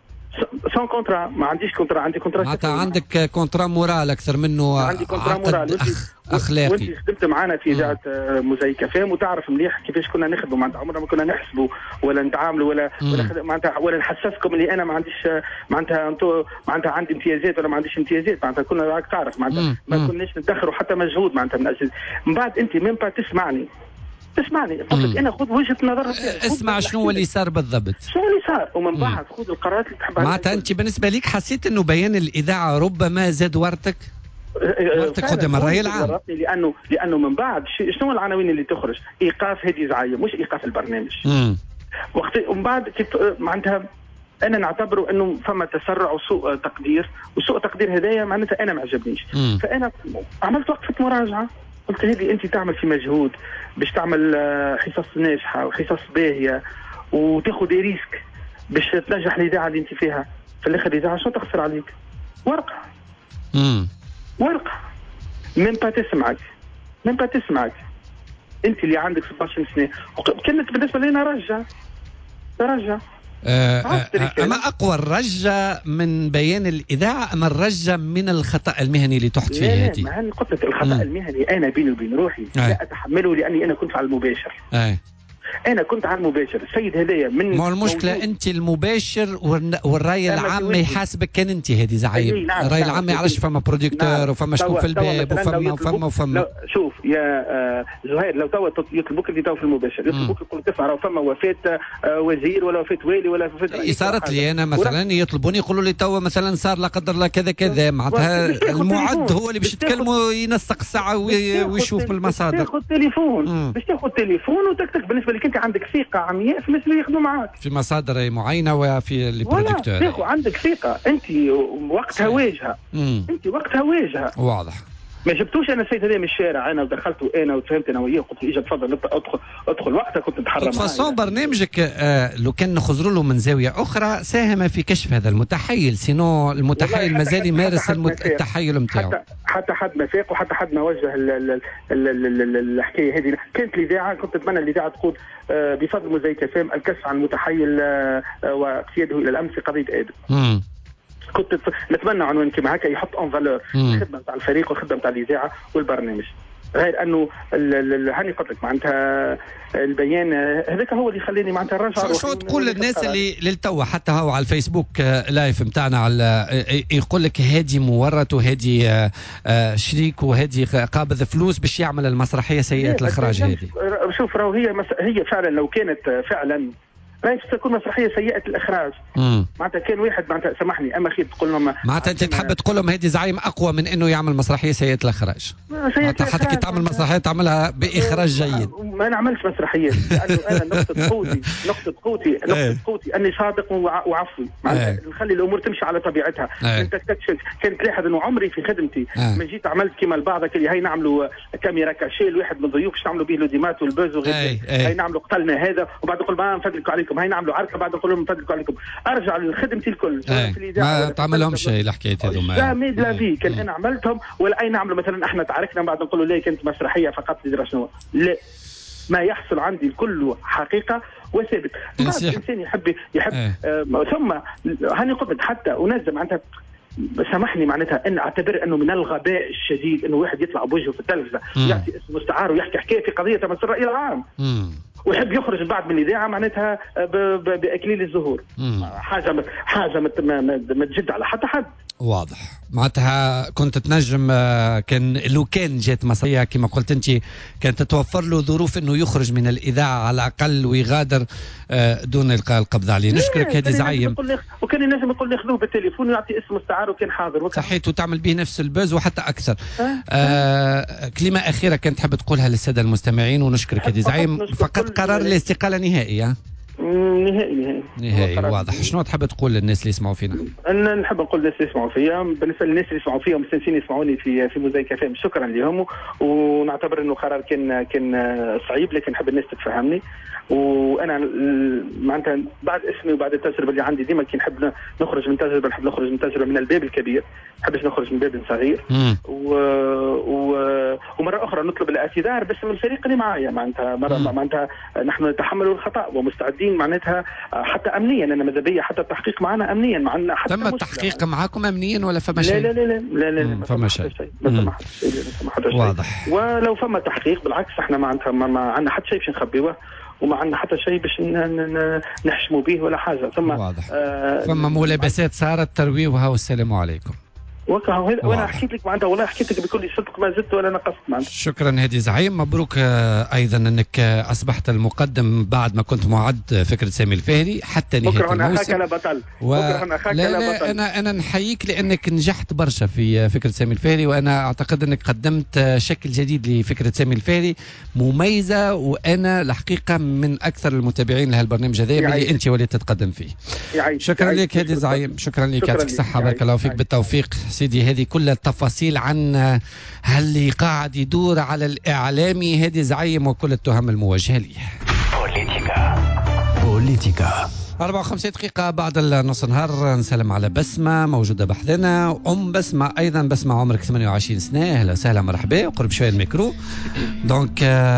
سون كونترا، ما عنديش كونترا، عندي كونترا. معناتها عندك كونترا مورال اكثر منه عندي كونترا مورال أخ... اخلاقي. وانت خدمت معنا في اذاعه موزايك فهم وتعرف مليح كيفاش كنا نخدموا معناتها عمرنا ما كنا نحسبوا ولا نتعاملوا ولا مم. ولا معناتها ولا نحسسكم اللي انا ما عنديش معناتها انتو معناتها عندي امتيازات ولا ما عنديش امتيازات. معناتها كنا راك تعرف معناتها ما كناش ندخروا حتى مجهود معناتها من اجل. من بعد انت ميم با تسمعني تسمعني قلت انا خذ وجهه نظر. اسمع شنو اللي صار بالضبط، شنو اللي صار ومن بعد خذ القرارات اللي تحبها. معناتها انت بالنسبه ليك حسيت انه بيان الاذاعه ربما زاد ورتك ورتك قدام الراي العام، لانه لانه من بعد شنو العناوين اللي تخرج؟ ايقاف هادي زعيم مش ايقاف البرنامج. امم وقت ومن بعد معناتها انا نعتبره انه فما تسرع وسوء تقدير، وسوء تقدير هدايا معناتها انا ما عجبنيش. فانا عملت وقفه مراجعه، قلت هذه انت تعمل في مجهود باش تعمل حصص ناجحه وحصص باهيه وتاخذ ريسك باش تنجح الاذاعه اللي انت فيها. في الاخر الاذاعه شو تخسر عليك؟ ورقه. امم ورقه من با تسمعك من با تسمعك انت اللي عندك ستة عشر سنه. كانت بالنسبه لنا رجع رجع أه أما أقوى الرجة من بيان الإذاعة أما الرجة من الخطأ المهني اللي تحت فيه هذه؟ لا لا، قلت لك الخطأ مم. المهني أنا بيني وبين روحي أي. لا أتحمله لأني أنا كنت على المباشر. أي. انا كنت على المباشر. السيد هدايا من ما المشكله موجود. انت المباشر والراي العام ما يحاسبك كان انت هذه زعيم. نعم الراي نعم العام ما يعرفش فما بروديكتور نعم وفما شكون في الباب وفما وفما وفما شوف يا آه زهير لو توا يطلبوك اللي توا في المباشر يطلبوك يقول لك تسمع راه فما وفاه آه وزير ولا وفاه والي ولا وفاه. صارت لي انا مثلا يطلبوني يقولوا لي توا مثلا صار لا قدر الله كذا كذا معناتها المعد هو اللي باش يتكلموا ينسق الساعه ويشوف المصادر. باش تاخذ تليفون باش تاخذ تليفون وتكتك بالنسبه لك انت عندك ثقه عمياء في الناس اللي يخدموا معاك في مصادر معينه وفي البرودكتور. تاخذ عندك ثقه انت وقتها واجهه. انت وقتها واجهه واضح. ما جبتوش انا السيد هذا من الشارع انا ودخلته انا وفهمت انا وياه قلت له اجا تفضل ادخل ادخل وقتها كنت نتحرى معاه. فاصون برنامجك آه لو كان نخزروا له من زاويه اخرى ساهم في كشف هذا المتحيل، سينو المتحيل مازال يمارس التحيل نتاعو. حتى حتى حد ما فاق وحتى حد ما وجه الحكايه هذه. كانت الاذاعه كنت اتمنى الاذاعه تقول آه بفضل موزايك فهم الكشف عن المتحيل آه واقتياده الى الامس في قضيه ادم. كنت نتمنى عنوان كما هكا يحط اون فالور الخدمه نتاع الفريق والخدمه نتاع الاذاعه والبرنامج. غير انه هاني قلت لك معناتها البيان هذاك هو اللي خلاني معناتها نرجع. شو تقول للناس اللي للتو حتى هو على الفيسبوك لايف نتاعنا على يقول لك هادي مورط وهادي شريك وهادي قابض فلوس باش يعمل المسرحيه سيئه الاخراج هذه؟ شوف راهو هي مس... هي فعلا لو كانت فعلا راهي تكون مسرحيه سيئه الاخراج. معناتها كان واحد معناتها سامحني اما خير تقول لهم معناتها انت تحب تقول لهم هذه زعيم اقوى من انه يعمل مسرحيه سيئه الاخراج. معناتها حتى كي تعمل مسرحيه تعملها باخراج جيد. ما نعملش مسرحيات لانه انا نقطه قوتي نقطه قوتي نقطه قوتي اني صادق وعفوي. معناتها نخلي الامور تمشي على طبيعتها. انت تكتشف كانت تلاحظ انه عمري في خدمتي ما جيت عملت كما البعض اللي هي نعملوا كاميرا كاشي لواحد من الضيوف باش نعملوا به لوديمات والبوز وغير هي نعملوا قتلنا هذا وبعد نقول ما نفدلكوا عليكم هاي نعملوا عركه بعد نقول لهم نفدلكوا عليكم. ارجع لخدمتي الكل في الاذاعه ما تعملهمش شيء الحكايه هذوما. لا ميد لا في كان انا عملتهم ولا اي نعملوا مثلا احنا تعاركنا بعد نقولوا ليه كانت مسرحيه فقط لدرا شنو. لا ما يحصل عندي الكل حقيقه وثابت. بعض الانسان يحب يحب اه. آه ثم هاني قلت حتى انزل معناتها سامحني معناتها ان اعتبر انه من الغباء الشديد انه واحد يطلع بوجهه في التلفزه يعطي اسم مستعار ويحكي حكايه في قضيه تمس الراي العام مم. ويحب يخرج بعد من الاذاعه معناتها باكليل الزهور. مم. حاجه حاجه ما تجد على حتى حد. واضح. معناتها كنت تنجم كان لو كان جات مسرحيه كما قلت انت كانت تتوفر له ظروف انه يخرج من الاذاعه على الاقل ويغادر دون القاء القبض عليه. نشكرك هادي زعيم. وكان ينجم يقول لي خذوه بالتليفون ويعطي اسم مستعار وكان حاضر صحيت وتعمل به نفس البوز وحتى اكثر. آه كلمه اخيره كنت حاب تقولها للساده المستمعين ونشكرك هادي زعيم. فقط قرار الاستقاله نهائي. ها نهائي نهائي نهائي واضح. شنو تحب تقول للناس اللي يسمعوا فينا؟ انا نحب نقول للناس اللي يسمعوا فيا بالنسبه للناس اللي يسمعوا فيا ومستانسين يسمعوني في في موزايك اف ام شكرا لهم ونعتبر انه قرار كان كان صعيب لكن نحب الناس تتفهمني وانا معناتها بعد اسمي وبعد التجربه اللي عندي ديما كي نحب نخرج من تجربه نحب نخرج من تجربه من الباب الكبير ما نحبش نخرج من باب صغير و... و... ومره اخرى نطلب الاعتذار بس من الفريق اللي معايا معناتها مره معناتها نحن نتحمل الخطا ومستعدين معناتها حتى امنيا انا ماذا بيا حتى التحقيق معنا امنيا معنا حتى تم التحقيق معاكم امنيا ولا فما شيء؟ لا لا لا لا لا لا فما شيء ما شيء واضح. ولو فما تحقيق بالعكس احنا معناتها ما عندنا حتى شيء باش نخبيوه وما عندنا حتى شيء باش نحشموا به ولا حاجه. ثم واضح. آه فما ملابسات صارت ترويوها والسلام عليكم. وانا حكيت لك معناتها والله حكيت لك بكل صدق ما زدت ولا نقصت معناتها. شكرا هادي زعيم. مبروك ايضا انك اصبحت المقدم بعد ما كنت معد فكره سامي الفهري حتى نهايه الموسم. بكره اخاك لا بطل. و... بكره اخاك لا لا لا بطل. انا انا نحييك لانك نجحت برشا في فكره سامي الفهري وانا اعتقد انك قدمت شكل جديد لفكره سامي الفهري مميزه وانا الحقيقه من اكثر المتابعين لهالبرنامج هذا اللي انت وليت تتقدم فيه. شكرا لك هادي زعيم. شكرا لك يعطيك الصحه بارك الله فيك بالتوفيق سيدي. هذه كل التفاصيل عن هاللي قاعد يدور على الإعلامي هادي زعيم وكل التهم الموجهة ليه. بوليتيكا بوليتيكا أربعة وخمسين دقيقة بعد النص نهار. نسلم على بسمة موجودة بحذنا. أم بسمة أيضا. بسمة عمرك ثمانية وعشرين سنة. أهلا وسهلا مرحبا وقرب شوية الميكرو. دونك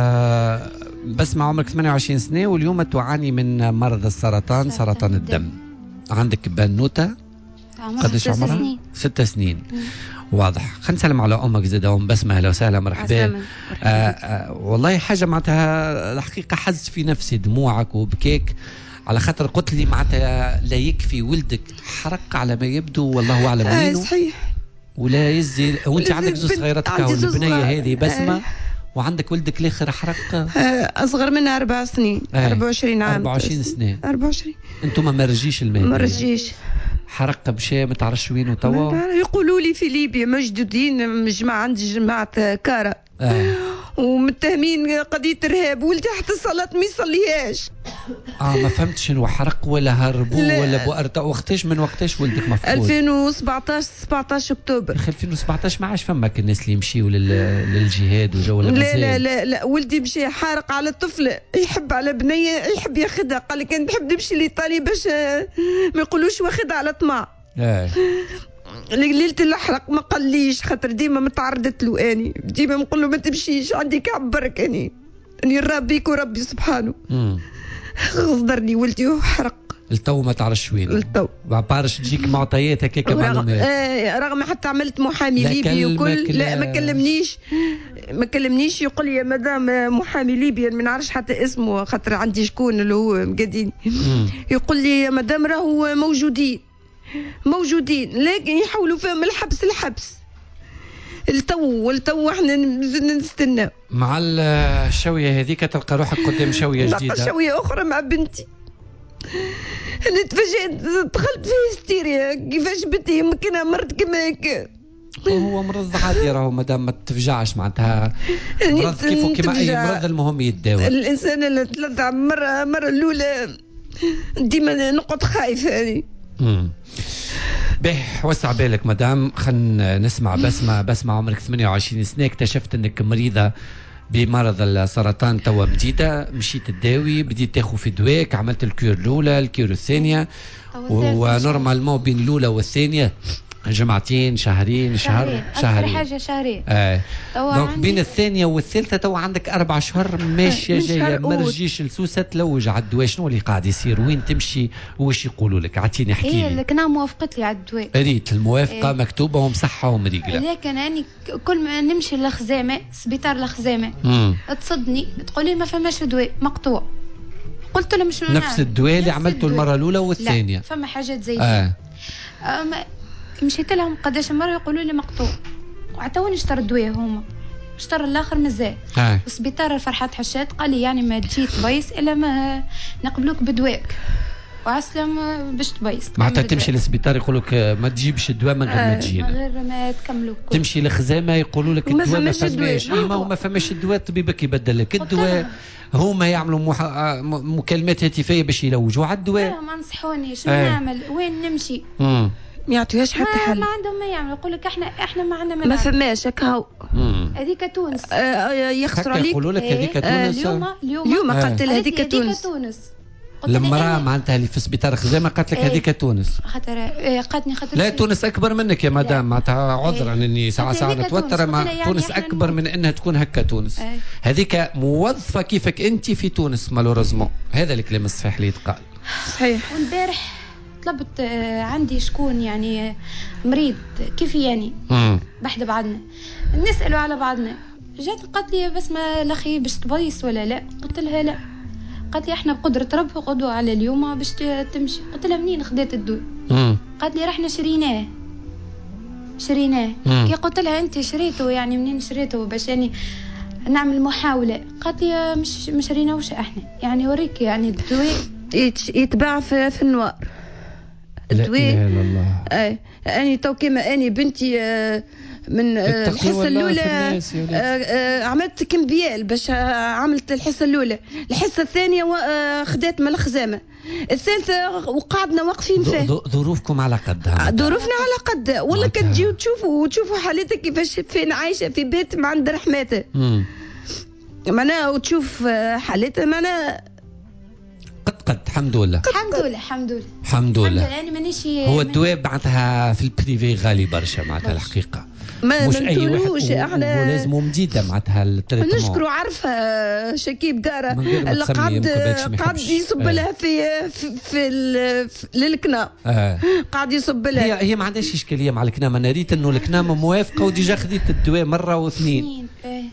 بسمة عمرك ثمانية وعشرين سنة واليوم تعاني من مرض السرطان سرطان الدم. عندك بنوتة قديش عمرها؟ ست سنين. واضح. خلينا نسلم على امك زاده ام بسمه. اهلا وسهلا مرحبا. آه آه والله حاجه معناتها الحقيقه حز في نفسي دموعك وبكيك على خاطر قلت لي معناتها لا يكفي ولدك حرق على ما يبدو والله اعلم آه صحيح ولا يزي وانت عندك زوج صغيرات والبنيه هذه بسمه. آه وعندك ولدك الاخر حرق اصغر منها اربع سنين. آه أربعة وعشرين عام. أربعة وعشرين سنه. أربعة وعشرين. انتم ما رجيش المال. ما رجيش. حرق بشيء ما تعرفش وين وتوا. يقولوا لي في ليبيا مجدودين مجمع عندي جماعه كارا. آه. ومتهمين قضيه ارهاب ولدي حتى الصلاه ما يصليهاش. اه ما فهمتش شنو حرق ولا هربوا ولا بؤرتا. وقتاش من وقتاش ولدك مفقود؟ ألفين وسبعطاش سبعطاش اكتوبر. اخي ألفين وسبعطاش ما عادش فماك الناس اللي يمشيوا للجهاد وجو ولا لا لا لا لا ولدي مشي حارق على طفله يحب على بنيه يحب ياخذها. قال لك انا نحب نمشي لايطاليا باش ما يقولوش واخذها على طمع. اه ليله الاحرق ما قاليش خاطر ديما متعرضت له اني ديما نقول له ما تمشيش عندي كعبرك اني اني ربيك وربي سبحانه. امم غصدرني ولدي وحرق. التو ما تعرفش وين التو ما بارش تجيك معطيات هكاك معلومات. آه رغم حتى عملت محامي ليبي وكل لا ما كلمنيش ما كلمنيش يقول لي يا مدام محامي ليبي ما نعرفش حتى اسمه خاطر عندي شكون اللي هو مقدين. يقول لي يا مدام راهو موجودين موجودين لكن يحاولوا فيهم الحبس الحبس التو والتو احنا نستنى. مع الشويه هذيك تلقى روحك قدام شويه جديده. تلقى شويه اخرى مع بنتي. انا تفاجئت دخلت في هستيريا كيفاش بنتي يمكنها مرض كما هكا. هو مرض عادي راهو مادام ما تفجعش معناتها مرض كيفو كما اي مرض المهم يتداوى. الانسان اللي طلع مره مره الاولى ديما نقعد خايف هذه. امم به وسع بالك مدام. خلينا نسمع بسمه. بسمه عمرك ثمانية وعشرين سنه اكتشفت انك مريضه بمرض السرطان توا جديده مشيت تداوي بديت تاخذ في دواك عملت الكيور الاولى الكيور الثانيه ونورمالمون بين الاولى والثانيه جمعتين شهرين شهر شهرين حاجه شهرين. اه دونك بين الثانيه والثالثه تو عندك اربع شهور ماشيه جايه، ما رجيش لسوسه تلوج على الدواء. شنو اللي قاعد يصير؟ وين تمشي؟ واش يقولوا لك؟ عطيني احكي لي. هي لكن موافقت لي على الدواء، ريت الموافقه إيه. مكتوبه ومصحه ومريقله، لكن اني كل ما نمشي للخزامه سبيطار الخزامه تصدني تقولي ما فماش دواء مقطوع. قلت لهم شنو نفس الدواء اللي عملته المره الاولى والثانيه؟ لا فما حاجات زي آه. أما مشيت لهم قداش مره يقولوا لي مقطوع، وعطوني اشتروا الدواء هما، اشترى الاخر مازال. آه. السبيطار الفرحات حشات قال لي يعني ما تجي تبيس الا ما نقبلوك بدواك، وعسلم باش تبيس. معناتها تمشي للسبيطار يقول لك ما تجيبش الدواء من غير ما تجينا، من غير ما تكملوا. تمشي للخزامه يقولوا لك الدواء ما فماش، ما هو ما فماش الدواء، طبيبك يبدل لك الدواء. هما يعملوا مح... مكالمات هاتفيه باش يلوجوا على الدواء. ما نصحوني شنو آه. نعمل؟ وين نمشي؟ امم ما يعطيوش حتى حل. ما عندهم ما يعملوا، يقول لك احنا احنا ما عندنا ما, ما فماش هكا. هذيك تونس. آه يخسروا عليك. يقولوا لك هذيك تونس. آه اليوم اليوم اليوم قالت لها هذيك تونس. تونس. المرأة معناتها اللي في سبيطار خزامة قالت لك هذيك تونس. خاطر إيه قالتني خاطر لا تونس أكبر منك يا مدام، معناتها عذرا اني ساعة ساعة نتوتر، ما يعني تونس أكبر من أنها تكون هكا تونس. هذيك موظفة كيفك أنت في تونس مالوريزمون، هذا الكلام الصحيح اللي يتقال. صحيح. والبارح طلبت عندي شكون يعني مريض كيف يعني بحد بعضنا نسألوا على بعضنا، جات قالت لي بس ما الأخي باش تبيص ولا لا؟ قلت لها لا. قالت لي احنا بقدرة ربي غدوة على اليوم باش تمشي. قلت لها منين خديت الدواء؟ قالت لي رحنا شريناه شريناه كي قلت لها انت شريته يعني منين شريته باش يعني نعمل محاولة؟ قالت لي مش مش شريناوش احنا يعني وريك يعني الدواء يتباع في, في النوار الدواء. لا اله الا الله. اي اني تو كيما اني بنتي آه من الحصه الاولى عملت كمبيال باش عملت الحصه الاولى، الحصه الثانيه خدات من الخزامه، الثالثه وقعدنا واقفين فيه. ظروفكم على قدها؟ ظروفنا على قد والله. كتجيو تشوفوا وتشوفوا حالتك كيفاش فين عايشه في بيت ما عند رحماته معناها، وتشوف حالتها معناها قد قد الحمد لله الحمد لله الحمد لله الحمد لله. يعني مانيش هو الدواء معناتها في البريفي غالي برشا معناتها الحقيقه، ما مش اي واحد احنا ولازم ممديده معناتها التريتمون. نشكروا عارفه شكيب داره اللي قعد قعد يصب لها في في, في, في للكنا آه. قاعد يصب لها. هي هي ما عندهاش اشكاليه مع الكنام، انا ريت انه الكنام موافقه وديجا خديت الدواء مره واثنين.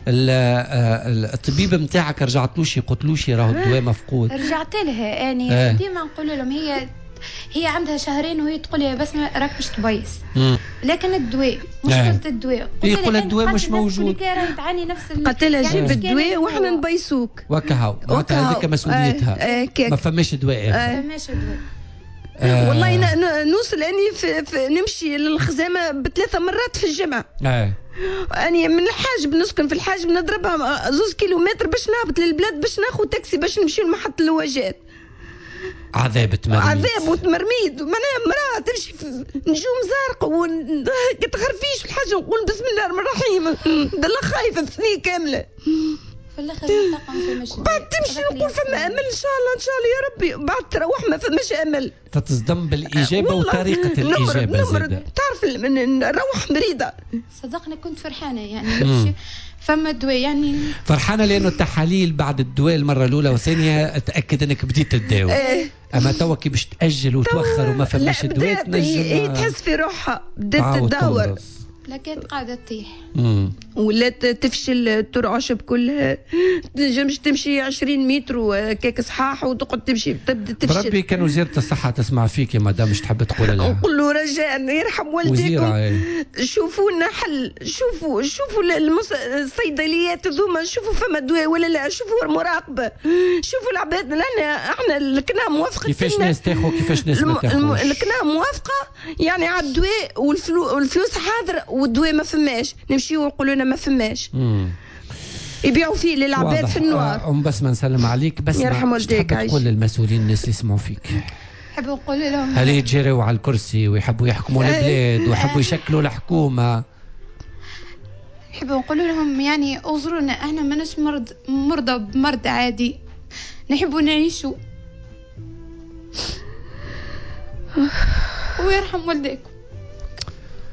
الطبيب نتاعك رجعتلوش قلتلوش راهو الدواء مفقود؟ رجعت لها يعني آه. ديما نقول لهم هي هي عندها شهرين وهي تقول لي بس ما راك باش تبيص، لكن الدواء مشكلة الدواء يقول الدواء مش موجود. تعاني نفس قلت لها جيب الدواء وحنا نبيصوك وكهو هذيك مسؤوليتها. آه. آه. ما فماش دواء ما فماش دواء. آه. والله نوصل اني في, في نمشي للخزامه بثلاثه مرات في الجمعه. آه. اني من الحاجب نسكن في الحاجب نضربها زوز كيلومتر باش نهبط للبلاد باش ناخذ تاكسي باش نمشي لمحطه اللواجات. عذاب تمرميد عذاب وتمرميد. معناها مراه تمشي في نجوم زرق وتغرفيش في الحاجه نقول بسم الله الرحمن الرحيم بالله خايفه في سنين كامله. في الاخر ما فماش بعد تمشي نقول فما امل ان شاء الله ان شاء الله يا ربي، بعد تروح ما فماش امل. تتصدم بالاجابه وطريقه الاجابه نمرض تعرف نروح مريضه. صدقني كنت فرحانه يعني فما دواء يعني فرحانه لانه التحاليل بعد الدواء المره الاولى والثانيه تاكد انك بديت تداوي. ايه. اما توا كي باش تاجل وتوخر وما فماش الدواء تنجم تحس في روحها بدات تدور لكن قاعده تطيح ولا تفشل ترعش بكلها، تنجمش تمشي عشرين متر وكيك صحاح وتقعد تمشي تبدا تفشل. ربي كان وزيرة الصحة تسمع فيك يا مدام مش تحب تقول لها؟ نقول له رجاء يرحم والديكم شوفوا لنا حل، شوفوا شوفوا الصيدليات هذوما شوفوا فما دواء ولا لا، شوفوا المراقبة، شوفوا العباد لأن احنا الكنا موافقة كيفاش ناس تاخذ كيفاش ناس ما تاخذش. الكنا موافقة يعني على الدواء والفلوس حاضر والدواء ما فماش، نمشيو ونقولوا لنا ما فماش. مم. يبيعوا فيه للعباد في النوار. ام بس ما نسلم عليك بس يرحم والديك. عايش تقول للمسؤولين الناس اللي يسمعوا فيك نحب نقول لهم هل يتجروا على الكرسي ويحبوا يحكموا البلاد ويحبوا يشكلوا الحكومه، نحب نقول لهم يعني اعذرونا احنا ماناش مرض مرضى بمرض عادي، نحبوا نعيشوا ويرحم والديكم.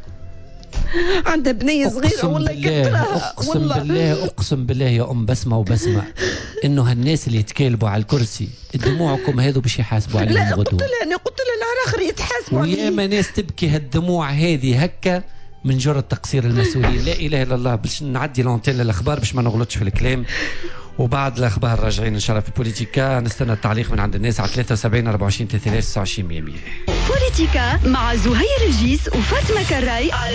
عندها بنيه صغيره والله كثرها. اقسم بالله بالله اقسم بالله يا ام بسمه وبسمه انه هالناس اللي يتكالبوا على الكرسي دموعكم هذو باش يحاسبوا عليهم لا غدوه. قلت لها انا قلت لها نهار اخر يتحاسبوا عليهم. وياما ناس تبكي هالدموع هذه هكا من جرة تقصير المسؤولين. لا اله الا الله. باش نعدي لونتين للاخبار باش ما نغلطش في الكلام، وبعد الاخبار راجعين ان شاء الله في بوليتيكا. نستنى التعليق من عند الناس على ثلاثة وسبعين أربعة وعشرين ثلاثة آلاف وتسعة وعشرين مية مية. بوليتيكا مع زهير الجيس وفاطمه كراي على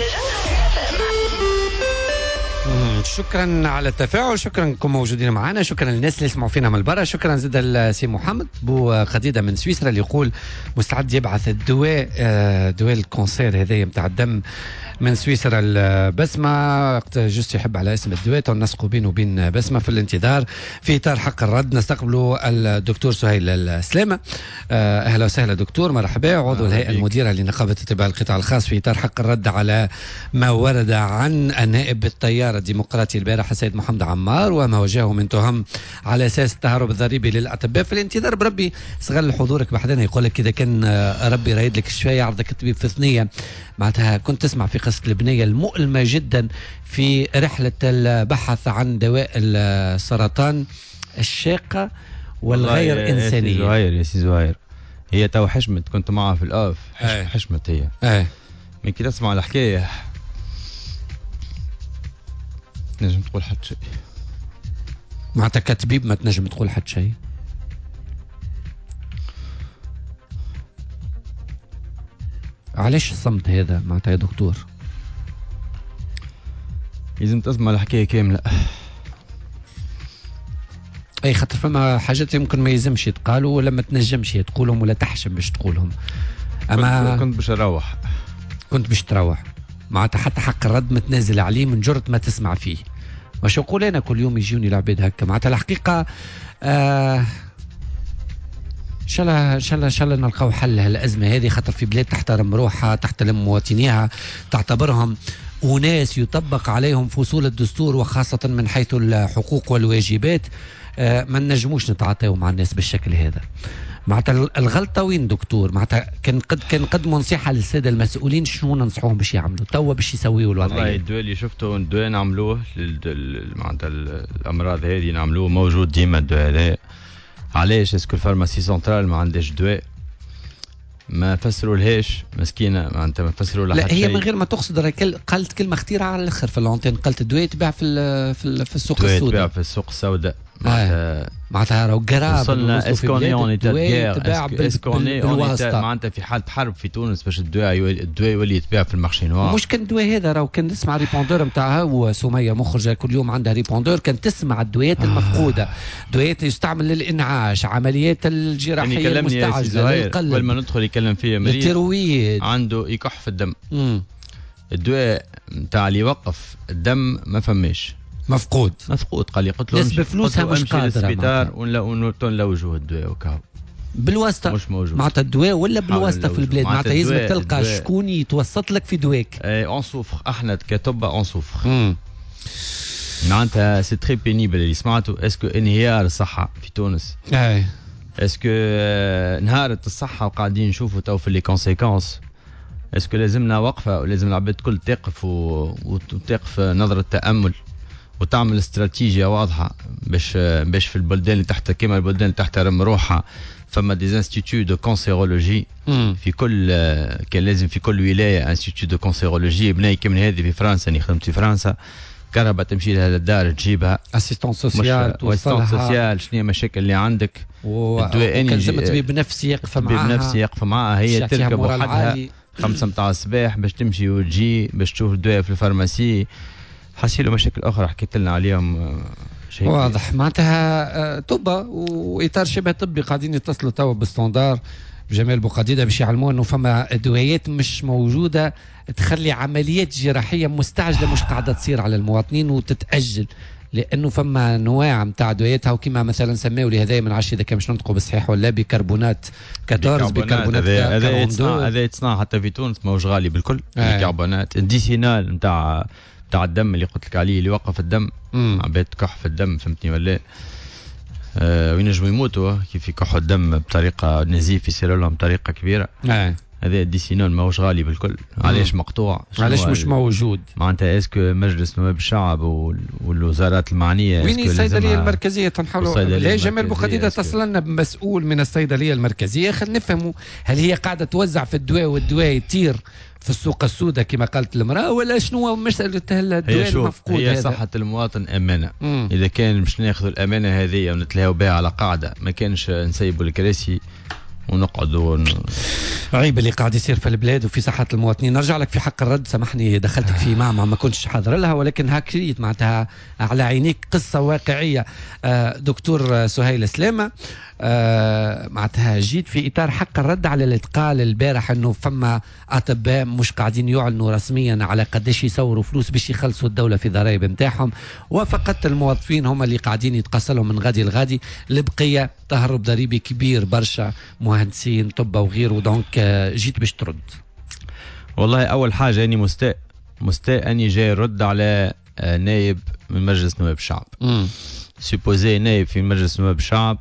شكرا على التفاعل، شكرا انكم موجودين معنا، شكرا للناس اللي يسمعوا فينا من برا، شكرا زاد السي محمد بو قديده من سويسرا اللي يقول مستعد يبعث الدواء دواء الكونسير هذايا نتاع الدم من سويسرا البسمة. جست يحب على اسم الدواء ونسقوا بينه وبين بسمة في الانتظار. في إطار حق الرد نستقبلوا الدكتور سهيل السلامة. أهلا وسهلا دكتور، مرحبا. عضو الهيئة المديرة لنقابة اتباع القطاع الخاص في إطار حق الرد على ما ورد عن النائب التيار الديمقراطي البارح السيد محمد عمار وما وجهه من تهم على أساس التهرب الضريبي للأطباء. في الانتظار بربي استغل حضورك بحدنا، يقول لك إذا كان ربي رايد لك الشفاء يعرضك الطبيب في ثنية. معناتها كنت تسمع في قصة البنية المؤلمة جدا في رحلة البحث عن دواء السرطان الشاقة والغير إنسانية. يا سي زهير يا سي زهير هي تو حشمت، كنت معها في الآف حشمت, حشمت هي ايه من كي تسمع الحكاية تنجم تقول حد شيء. معناتها كطبيب ما تنجم تقول حد شيء. علاش الصمت هذا معناتها يا دكتور؟ لازم تسمع الحكاية كاملة. اي خاطر فما حاجات يمكن ما يلزمش يتقالوا ولا ما تنجمش تقولهم ولا تحشم باش تقولهم. اما كنت, كنت باش اروح كنت باش تروح معناتها حتى حق الرد متنازل عليه من جرة ما تسمع فيه. واش نقول انا كل يوم يجوني العباد هكا معناتها الحقيقة. آه ان شاء الله ان شاء الله ان شاء الله نلقاو حل هالازمه هذه، خاطر في بلاد تحترم روحها، تحترم مواطنيها، تعتبرهم وناس يطبق عليهم فصول الدستور وخاصه من حيث الحقوق والواجبات. آه ما نجموش نتعاطاو مع الناس بالشكل هذا. معناتها الغلطه وين دكتور؟ معناتها كان قد كان نقدموا نصيحه للساده المسؤولين شنو ننصحوهم باش يعملوا توا باش يسويوا الوضعيه. والله الدواء اللي شفته الدواء نعملوه معناتها الامراض هذه نعملوه موجود ديما الدواء هذا. علاش اسكو الفارماسي سنترال ما عندهاش دواء؟ ما فسروا لهاش مسكينه معناتها ما فسروا لها. لا هي من غير ما تقصد قالت كلمه خطيره على الاخر في اللونتين، قالت الدواء يتباع في في, في السوق السوداء. يتباع في السوق السوداء معناتها معناتها راهو قراب وصلنا اسكوني اون ايتا اسكوني معناتها في حاله حرب في تونس باش الدواء الدواء يولي يتباع في المارشي نوار. مش كان الدواء هذا راهو كان نسمع ريبوندور نتاعها وسميه مخرجه كل يوم عندها ريبوندور، كان تسمع الدويات المفقوده، دويات يستعمل للانعاش، عمليات الجراحيه يعني المستعجله للقلب. قبل ما ندخل يكلم فيا مريض التيرويد عنده يكح في الدم. مم. الدواء نتاع اللي يوقف الدم ما فماش، مفقود مفقود. قال لي قلت له ناس بفلوسها مش قادره للسبيطار ونلوجوا الدواء وكاو بالواسطه مش موجود معناتها الدواء ولا بالواسطه في البلاد. معناتها يلزمك تلقى شكون يتوسط لك في دواك. اون سوفر احنا كطبة اون سوفر معناتها سي تري بينيبل اللي سمعته. اسكو انهيار الصحه في تونس؟ اي اسكو انهارت الصحه وقاعدين نشوفوا تو في لي كونسيكونس؟ اسكو لازمنا وقفه ولازم العباد الكل تقف وتقف نظره تامل وتعمل استراتيجيه واضحه باش باش في البلدان اللي تحت كما البلدان اللي تحترم روحها فما دي انستيتيو دو كونسيرولوجي في كل كان لازم في كل ولايه انستيتيو دو كونسيرولوجي. بناي كم هذه في فرنسا اللي خدمت في فرنسا كهرباء تمشي لها للدار تجيبها اسيستون سوسيال توصلها سوسيال شنو هي المشاكل اللي عندك والدواء كان طبيب نفسي يقف معاها طبيب نفسي يقف معاها هي تركب وحدها خمسة متاع الصباح باش تمشي وتجي باش تشوف الدواء في الفارماسي. حسيلو مشاكل اخرى حكيت لنا عليهم شيء واضح. معناتها طب واطار شبه طبي قاعدين يتصلوا توا بالستاندار بجمال بوقديده باش يعلموا انه فما ادويات مش موجوده تخلي عمليات جراحيه مستعجله مش قاعده تصير على المواطنين وتتاجل، لانه فما انواع نتاع ادويات هاو كيما مثلا سماو لي هذايا من عشرة اذا كان مش ننطقوا بالصحيح ولا بيكربونات أربعطاش بيكربونات هذا يتصنع هذا يتصنع حتى في تونس ماهوش غالي بالكل. بيكربونات الديسينال نتاع نتاع الدم اللي قلت لك عليه اللي يوقف الدم عباد تكح في الدم فهمتني ولا آه وينجموا يموتوا كيف يكحوا الدم بطريقه نزيف يصير لهم بطريقه كبيره. آه. هذا الديسينون ماهوش غالي بالكل. علاش مقطوع؟ علاش مش موجود؟ معناتها اسكو مجلس نواب الشعب والوزارات المعنيه وين الصيدليه المركزيه تنحلوا؟ لا جمال بوخديده تصل لنا بمسؤول من الصيدليه المركزيه، خلينا نفهموا هل هي قاعده توزع في الدواء والدواء يطير في السوق السوداء كما قالت المراه، ولا شنو هو مساله الدواء المفقود؟ هي صحه المواطن امانه. مم. اذا كان باش ناخذوا الامانه هذه ونتلهوا بها على قاعده، ما كانش نسيبوا الكراسي ونقعدوا ون... عيب اللي قاعد يصير في البلاد وفي صحة المواطنين. نرجع لك في حق الرد، سامحني دخلتك في معمعة ما كنتش حاضر لها، ولكن هاكريت معناتها على عينيك قصة واقعية. دكتور سهيل سلامة، معناتها جيت في إطار حق الرد على اللي قال البارح أنه فما أطباء مش قاعدين يعلنوا رسميا على قداش يصوروا فلوس باش يخلصوا الدولة في ضرائب نتاعهم، وفقط الموظفين هم اللي قاعدين يتقصلوا من غادي لغادي، البقية تهرب ضريبي كبير برشا، مهندسين طب وغيره. دونك جيت باش ترد. والله أول حاجة أني مستاء مستاء أني جاي رد على نائب من مجلس نواب الشعب. امم سيبوزي نائب في مجلس نواب الشعب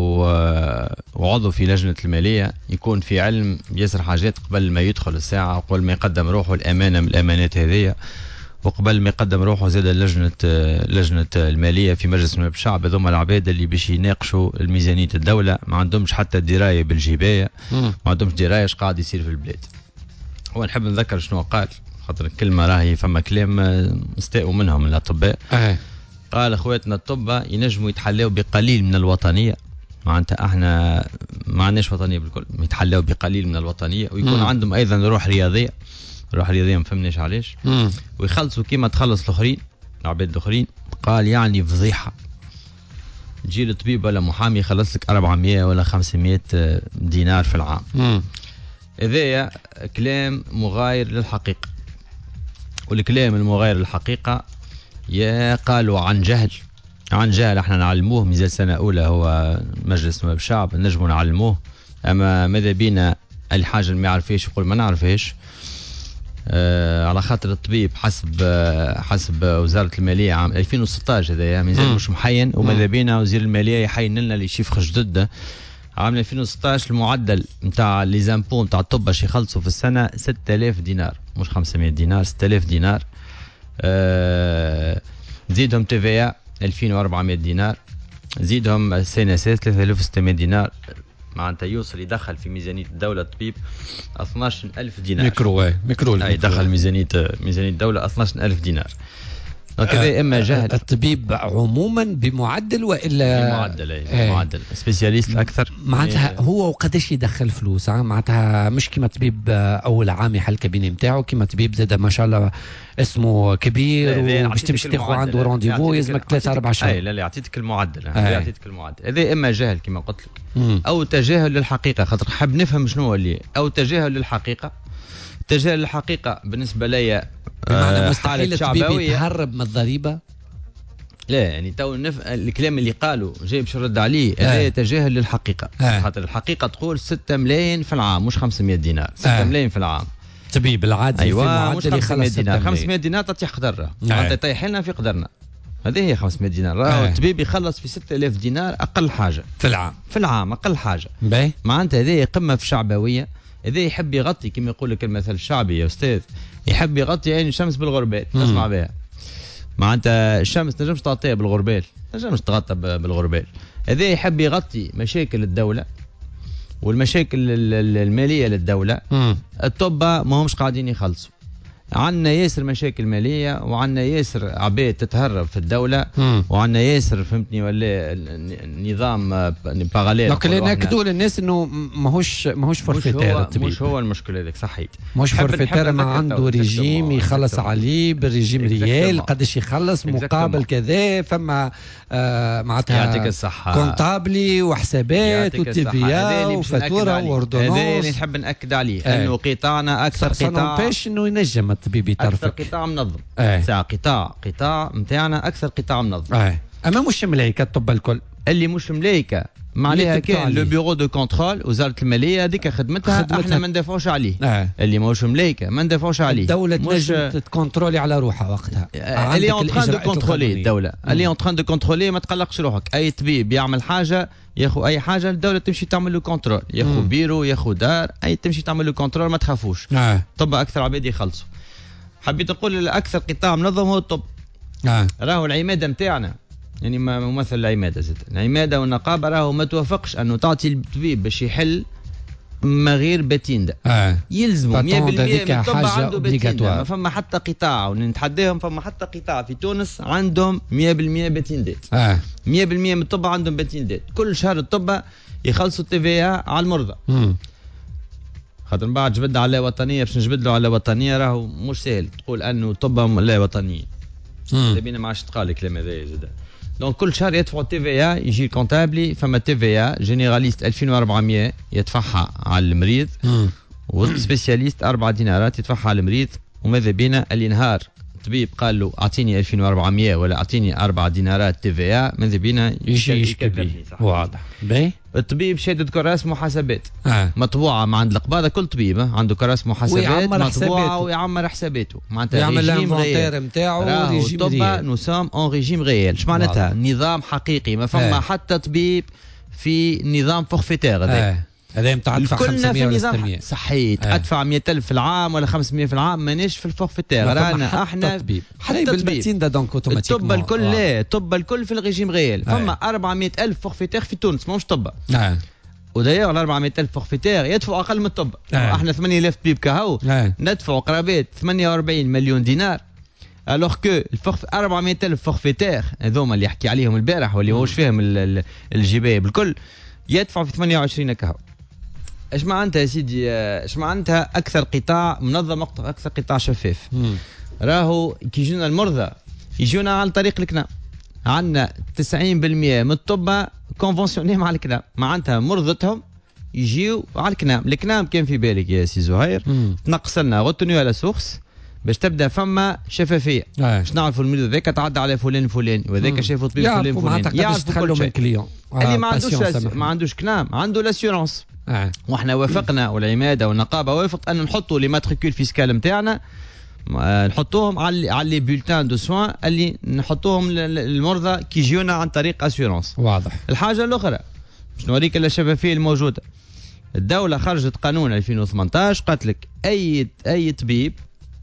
وعضو في لجنة المالية يكون في علم ياسر حاجات قبل ما يدخل الساعة، وقبل ما يقدم روحه الأمانة من الأمانات هذه، وقبل ما يقدم روحه زاد لجنة لجنة المالية في مجلس نواب الشعب. هذوما العباد اللي باش يناقشوا الميزانية الدولة ما عندهمش حتى دراية بالجباية، ما عندهمش دراية اش قاعد يصير في البلاد. ونحب نذكر شنو قال، خاطر الكلمة راهي فما كلام مستاءوا منهم الأطباء. أه. قال اخواتنا الطباء ينجموا يتحلوا بقليل من الوطنية، معناتها احنا ما عندناش وطنية بالكل، يتحلوا بقليل من الوطنية، ويكون مم. عندهم ايضا روح رياضية. روح رياضية ما فهمناش علاش، ويخلصوا كيما تخلص الاخرين العباد الاخرين. قال يعني فضيحة تجي لطبيب ولا محامي يخلص لك أربعمية ولا خمسمية دينار في العام. هذايا كلام مغاير للحقيقة، والكلام المغاير للحقيقة يا قالوا عن جهل. عن جهل احنا نعلموه ميزال سنة أولى، هو مجلس نواب الشعب نجموا نعلموه، أما ماذا بينا الحاجة اللي ما يعرفيش يقول ما نعرفهاش. آه على خاطر الطبيب حسب آه حسب وزارة المالية عام ألفين وستطاش هذايا مازال مش محين، وماذا بينا وزير المالية يحين لنا لي شيفخ جدد. عام ألفين وستطاش المعدل نتاع لي زامبو نتاع الطب باش يخلصوا في السنة ستة آلاف دينار، مش خمسمية دينار، ستة آلاف دينار. آه زيدهم تي في ألفين وأربعمية دينار، زيدهم سي ان اس اس ثلاثة آلاف وستمية دينار، معناتها يوصل يدخل في ميزانية الدولة الطبيب اثناش ألف دينار. ميكرو اي ميكرو اي دخل ميزانية ميزانية الدولة اثناش ألف دينار. هكذا اما جهل. الطبيب عموما بمعدل والا بمعدل اي بمعدل سبيسياليست اكثر معناتها هو وقداش يدخل فلوس، معناتها مش كما طبيب اول عام يحل الكابيني نتاعو، كما طبيب زاد ما شاء الله اسمه كبير وباش تمشي تاخذ عنده رونديفو يلزمك ثلاثة أربعة شهور. اي لا لا يعطيك المعدل، يعطيك المعدل. هذا اما جهل كما قلت لك، او تجاهل للحقيقه، خاطر حاب نفهم شنو اللي او تجاهل للحقيقه. تجاهل للحقيقه بالنسبه ليا بمعنى مستحيل الطبيب يتهرب من الضريبه. لا يعني تو نف... الكلام اللي قالوا جاي باش نرد عليه هذا تجاهل للحقيقه، خاطر الحقيقه تقول ستة ملايين في العام مش خمسمية دينار. ستة ملايين في العام طبيب العادي أيوة مش خمسمية دينار. خمسمية دينار تعطي قدرنا، معناتها طيح لنا في قدرنا. هذه هي خمسمية دينار. راهو الطبيب يخلص في ستة آلاف دينار اقل حاجه في العام، في العام اقل حاجه. باهي معناتها هذه قمه في الشعبويه. إذا يحب يغطي كما يقول لك المثل الشعبي يا أستاذ، يحب يغطي عين الشمس بالغربال. تسمع بها معناتها الشمس تنجمش تغطيها بالغربال، تنجمش تغطى بالغربال. إذا يحب يغطي مشاكل الدولة والمشاكل المالية للدولة، الطب ما همش قاعدين يخلصوا. عندنا ياسر مشاكل ماليه، وعندنا ياسر عباد تتهرب في الدوله، وعندنا ياسر فهمتني ولا نظام باغاليل. لكن ناكدوا للناس انه ماهوش ماهوش فورفيتير. مش هو المشكله هذيك صحيح، مش فورفيتير، ما عنده ريجيم يخلص عليه بالريجيم ريال قداش يخلص مقابل كذا. فما آه معناتها يعطيك الصحه كونتابلي وحسابات وتيفيا وفاتوره واردونونس. هذا اللي نحب ناكد عليه آه. انه قطاعنا اكثر قطاع باش انه ينجم الطبيب يترفق. اكثر قطاع منظم. آه. ساعه قطاع قطاع نتاعنا اكثر قطاع منظم. آه. اما مش ملايكه الطب الكل اللي مش ملايكه معناها كان لو بيرو دو كونترول وزاره الماليه هذيك خدمتها, خدمتها احنا ما ندافعوش عليه. آه. اللي ماهوش ملايكه ما ندافعوش عليه. الدوله تنجم تكونترولي على روحها وقتها. اللي اون تران دو كونترولي الدوله اللي اون تران دو كونترولي ما تقلقش روحك. اي طبيب يعمل حاجه ياخذ اي حاجه الدوله تمشي تعمل له كونترول، ياخذ بيرو ياخذ دار اي تمشي تعمل له كونترول ما تخافوش. آه. طب اكثر عباد يخلصوا. حبيت نقول الاكثر قطاع منظم هو الطب. آه. راهو العماده نتاعنا يعني ما ممثل العماده زاد العماده والنقابه راهو ما توافقش انه تعطي الطبيب باش يحل ما غير باتيندا. آه. يلزموا مية بالمية من الطب عنده باتيندا. ما فما حتى قطاع ونتحداهم فما حتى قطاع في تونس عندهم مية بالمية باتيندات. آه. مية بالمية من الطب عندهم باتيندات. كل شهر الطب يخلصوا التي في على المرضى. مم. خاطر من بعد جبد على وطنيه باش نجبد له على وطنيه راهو مش سهل تقول انه طب لا وطنيه. تبينا ما عادش تقال الكلام هذا زاد. دونك كل شهر يدفعوا تي في اي يجي الكونتابلي فما تي في اي جينيراليست ألفين وأربعمية يدفعها على المريض والسبيسياليست أربعة دينارات يدفعها على المريض. وماذا بينا اللي نهار الطبيب قال له اعطيني ألفين وأربعمية ولا اعطيني أربعة دينارات تي في اي ماذا بينا يجي يشكي. واضح باهي. الطبيب شهاده كراس محاسبات آه. مطبوعه مع عند القباضه. كل طبيب عنده كراس محاسبات مطبوعه ويعمر حساباته معناتها يعمل الانفونتير نتاعو ريجيم ريال. نو سام اون ريجيم ريال. اش معناتها نظام حقيقي ما فما آه. حتى طبيب في نظام فورفيتير هذا آه. هذا نتاع ادفع خمسمية ولا ستمية صحيت. آه. ادفع مية ألف في العام ولا خمسمية في العام مانيش في الفورفيتير. رانا احنا طبيب. حتى بالباتيندا دونك اوتوماتيك الطب الكل لا الطب الكل في الريجيم ريال. آه. فما أربعمية ألف فورفيتير في تونس ماهوش طب. آه. ودايوغ ال أربعمية ألف فورفيتير يدفعوا اقل من الطب. آه. احنا ثمانية آلاف طبيب كهو آه. ندفعوا قرابات ثمانية وأربعين مليون دينار. الوغ كو الفورف أربعمية ألف فورفيتير هذوما اللي يحكي عليهم البارح واللي ماهوش فاهم الجبايه بالكل يدفعوا في ثمانية وعشرين كهو. ايش معناتها يا سيدي؟ ايش معناتها اكثر قطاع منظم اكثر قطاع شفاف؟ مم. راهو كي يجونا المرضى يجونا عن طريق الكنام. عندنا تسعين بالمية من الطب كونفونسيوني مع الكنام معناتها مرضتهم يجيو على الكنام. الكنام كان في بالك يا سي زهير تنقص لنا غوتونيو على سورس باش تبدا فما شفافيه. باش نعرفوا المريض ذاك تعدى على فلان فلان وذاك شافوا طبيب فلان فلان يعرفوا كل شيء. اللي ما عندوش ما عندوش كنام عنده لاسيورونس. آه. واحنا وافقنا والعماده والنقابه وافقت ان نحطوا لي ماتريكول فيسكال نتاعنا نحطوهم على على لي بولتان دو سوان اللي نحطوهم للمرضى كي يجيونا عن طريق اسيورونس. واضح. الحاجه الاخرى باش نوريك الشفافيه الموجوده. الدوله خرجت قانون ألفين وثمانية عشر قالت لك اي اي طبيب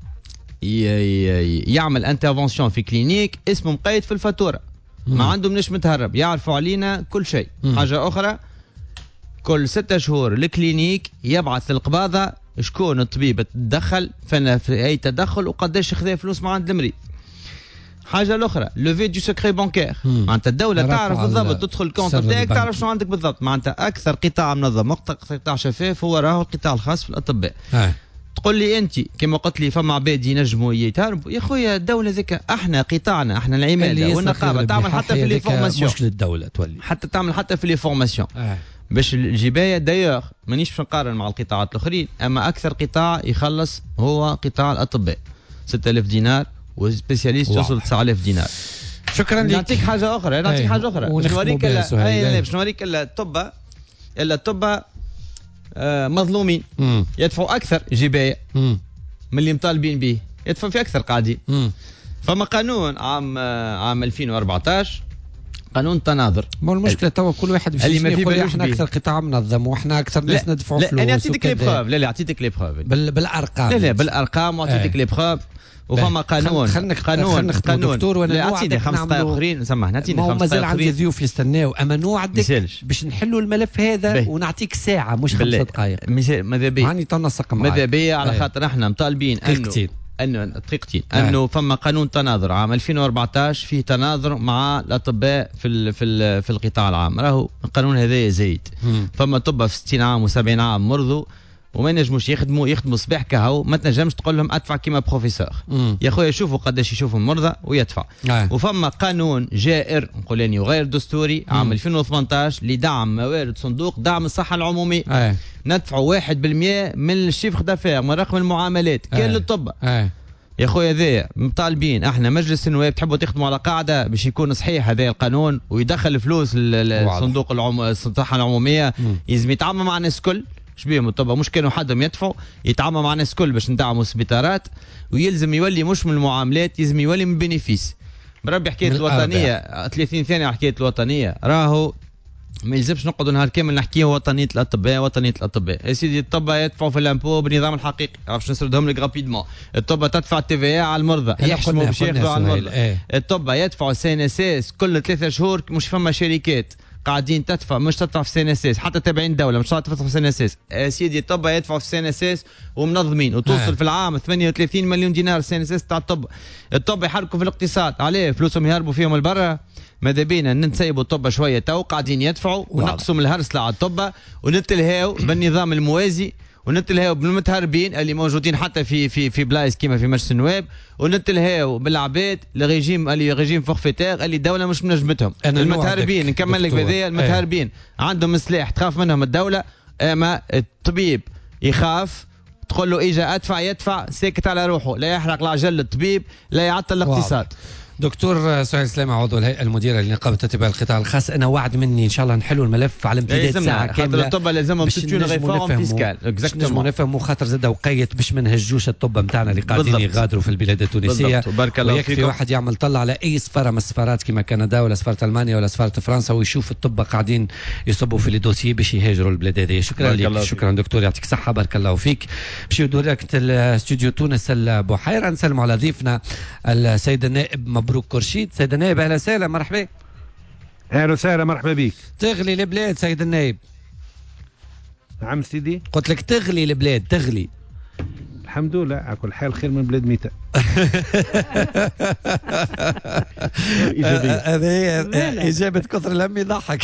يعمل انترفونسيون في كلينيك اسمه مقيد في الفاتوره. ما عندهم مش متهرب يعرفوا علينا كل شيء. حاجه اخرى كل ستة شهور الكلينيك يبعث للقباضة شكون الطبيب تدخل في أي تدخل وقداش خذا فلوس مع عند المريض. حاجة الأخرى لوفي دو سكري بانكير معناتها الدولة تعرف بالضبط تدخل الكونت تاعك تعرف شو عندك بالضبط. معناتها أكثر قطاع منظم أكثر قطاع شفاف هو راهو القطاع الخاص في الأطباء. آه. تقول لي أنت كما قلت لي فما عباد ينجموا يتهربوا يا خويا الدولة ذيك احنا قطاعنا احنا العمالة والنقابة تعمل حتى في لي فورماسيون مش للدولة تولي حتى تعمل حتى في لي فورماسيون. آه. باش الجبايه دايوغ مانيش باش نقارن مع القطاعات الاخرين اما اكثر قطاع يخلص هو قطاع الاطباء ستة آلاف دينار وسبيسياليست يوصل تسعة آلاف دينار. شكرا لك. نعطيك حاجه اخرى نعطيك حاجه اخرى باش نوريك باش نوريك الطب الا الطب آه مظلومين مم. يدفعوا اكثر جبايه مم. من اللي مطالبين به يدفعوا في اكثر قاعدين. فما قانون عام عام ألفين وأربعطاش قانون تناظر. مو المشكله توا كل واحد باش يقول احنا اكثر قطاع منظم واحنا اكثر ناس ندفعوا فلوس. لا انا اعطيتك لي بروف. لا لا اعطيتك لي بروف بالارقام. لا لا بالارقام واعطيتك لي بروف. وفما قانون قانون قانون دكتور وانا اعطيني خمس دقائق اخرين سامحني اعطيني خمس دقائق مازال عندي ضيوف يستناو اما نوعدك باش نحلوا الملف هذا بي. ونعطيك ساعه مش خمس دقائق. ماذا بيا هاني تنسق معاك ماذا بيا على خاطر احنا مطالبين انه انه دقيقتين انه فما قانون تناظر عام ألفين وأربعطاش فيه تناظر مع الاطباء في ال في ال في القطاع العام. راهو القانون هذا زايد. فما طب في ستين عام وسبعين عام مرضوا وما ينجموش يخدموا يخدموا صباح كهو ما تنجمش تقول لهم ادفع كيما بروفيسور. يا خويا شوفوا قداش يشوفوا المرضى ويدفع. آه. وفما قانون جائر نقول اني غير دستوري عام ألفين وثمانية عشر لدعم موارد صندوق دعم الصحه العمومي. آه. ندفعوا واحد بالمئة من الشيفر دافير من رقم المعاملات كان آه. للطب. آه. يا خويا ذا مطالبين احنا مجلس النواب تحبوا تخدموا على قاعده باش يكون صحيح هذا القانون ويدخل فلوس الصندوق العم... الصحه العموميه، يلزم يتعامل مع الناس الكل. شبيهم طبعا مش كانوا حدهم يدفعوا، يتعامل مع الناس الكل باش ندعموا السبيطارات، ويلزم يولي مش من المعاملات، يلزم يولي من بينيفيس. بربي حكايه الوطنيه ثلاثين ثانيه حكايه الوطنيه، راهو ما يلزمش نقعدوا نهار كامل نحكيه وطنيه الاطباء وطنيه الاطباء. يا سيدي الطباء يدفعوا في الامبو بالنظام الحقيقي، عرفش نسردهم لك رابيدمون. الطباء تدفع التي في على المرضى، يحشموا باش ياخذوا على المرضى. ايه. الطباء يدفعوا سي ان اس اس كل ثلاثة شهور، مش فما شركات قاعدين تدفع، مش تدفع في سي ان اس اس، حتى تابعين الدوله مش تدفع في سي ان اس اس. يا سيدي الطباء يدفعوا في سي ان اس اس ومنظمين، وتوصل في العام ثمانية وثلاثين مليون دينار سي ان اس اس تاع الطب. الطب يحركوا في الاقتصاد، عليه فلوسهم يهربوا فيهم لبرا. ماذا بينا ننسيبوا الطب شويه، تو قاعدين يدفعوا ونقصوا من الهرسله على الطب، ونتلهاو بالنظام الموازي، ونتلهاو بالمتهربين اللي موجودين حتى في في في بلايص كيما في مجلس النواب، ونتلهاو بالعباد الريجيم اللي ريجيم فورفيتير اللي الدوله مش منجمتهم. المتهربين نكمل لك بهذايا، المتهربين عندهم سلاح تخاف منهم الدوله، اما الطبيب يخاف تقول له اجا ادفع يدفع ساكت على روحه، لا يحرق العجل الطبيب، لا يعطل الاقتصاد. دكتور سهيل سلامة عضو الهيئة المديرة لنقابة اتباع القطاع الخاص، أنا وعد مني إن شاء الله نحلوا الملف على امتداد ساعة كاملة. الطب لازمهم تكون ريفورم فيسكال، باش نجموا نفهموا، خاطر زاد وقيت باش ما نهجوش الطب نتاعنا اللي قاعدين يغادروا في البلاد التونسية. ويكفي واحد يعمل طلع على أي سفارة من السفارات كما كندا ولا سفارة ألمانيا ولا سفارة فرنسا ويشوف الطب قاعدين يصبوا في الدوسيي باش يهاجروا البلاد هذه. شكرا لك، شكرا دكتور، يعطيك الصحة، بارك الله فيك. باش يدور لك الاستوديو تونس البحيرة. نسلموا على ضيفنا السيد النائب مبروك كرشيد. سيد النائب اهلا وسهلا، مرحبا. اهلا وسهلا، مرحبا بك. تغلي البلاد سيد النائب. نعم سيدي. قلت لك تغلي البلاد، تغلي. الحمد لله على كل حال، خير من بلاد ميتة. هذه هي إجابة كثر الهم يضحك.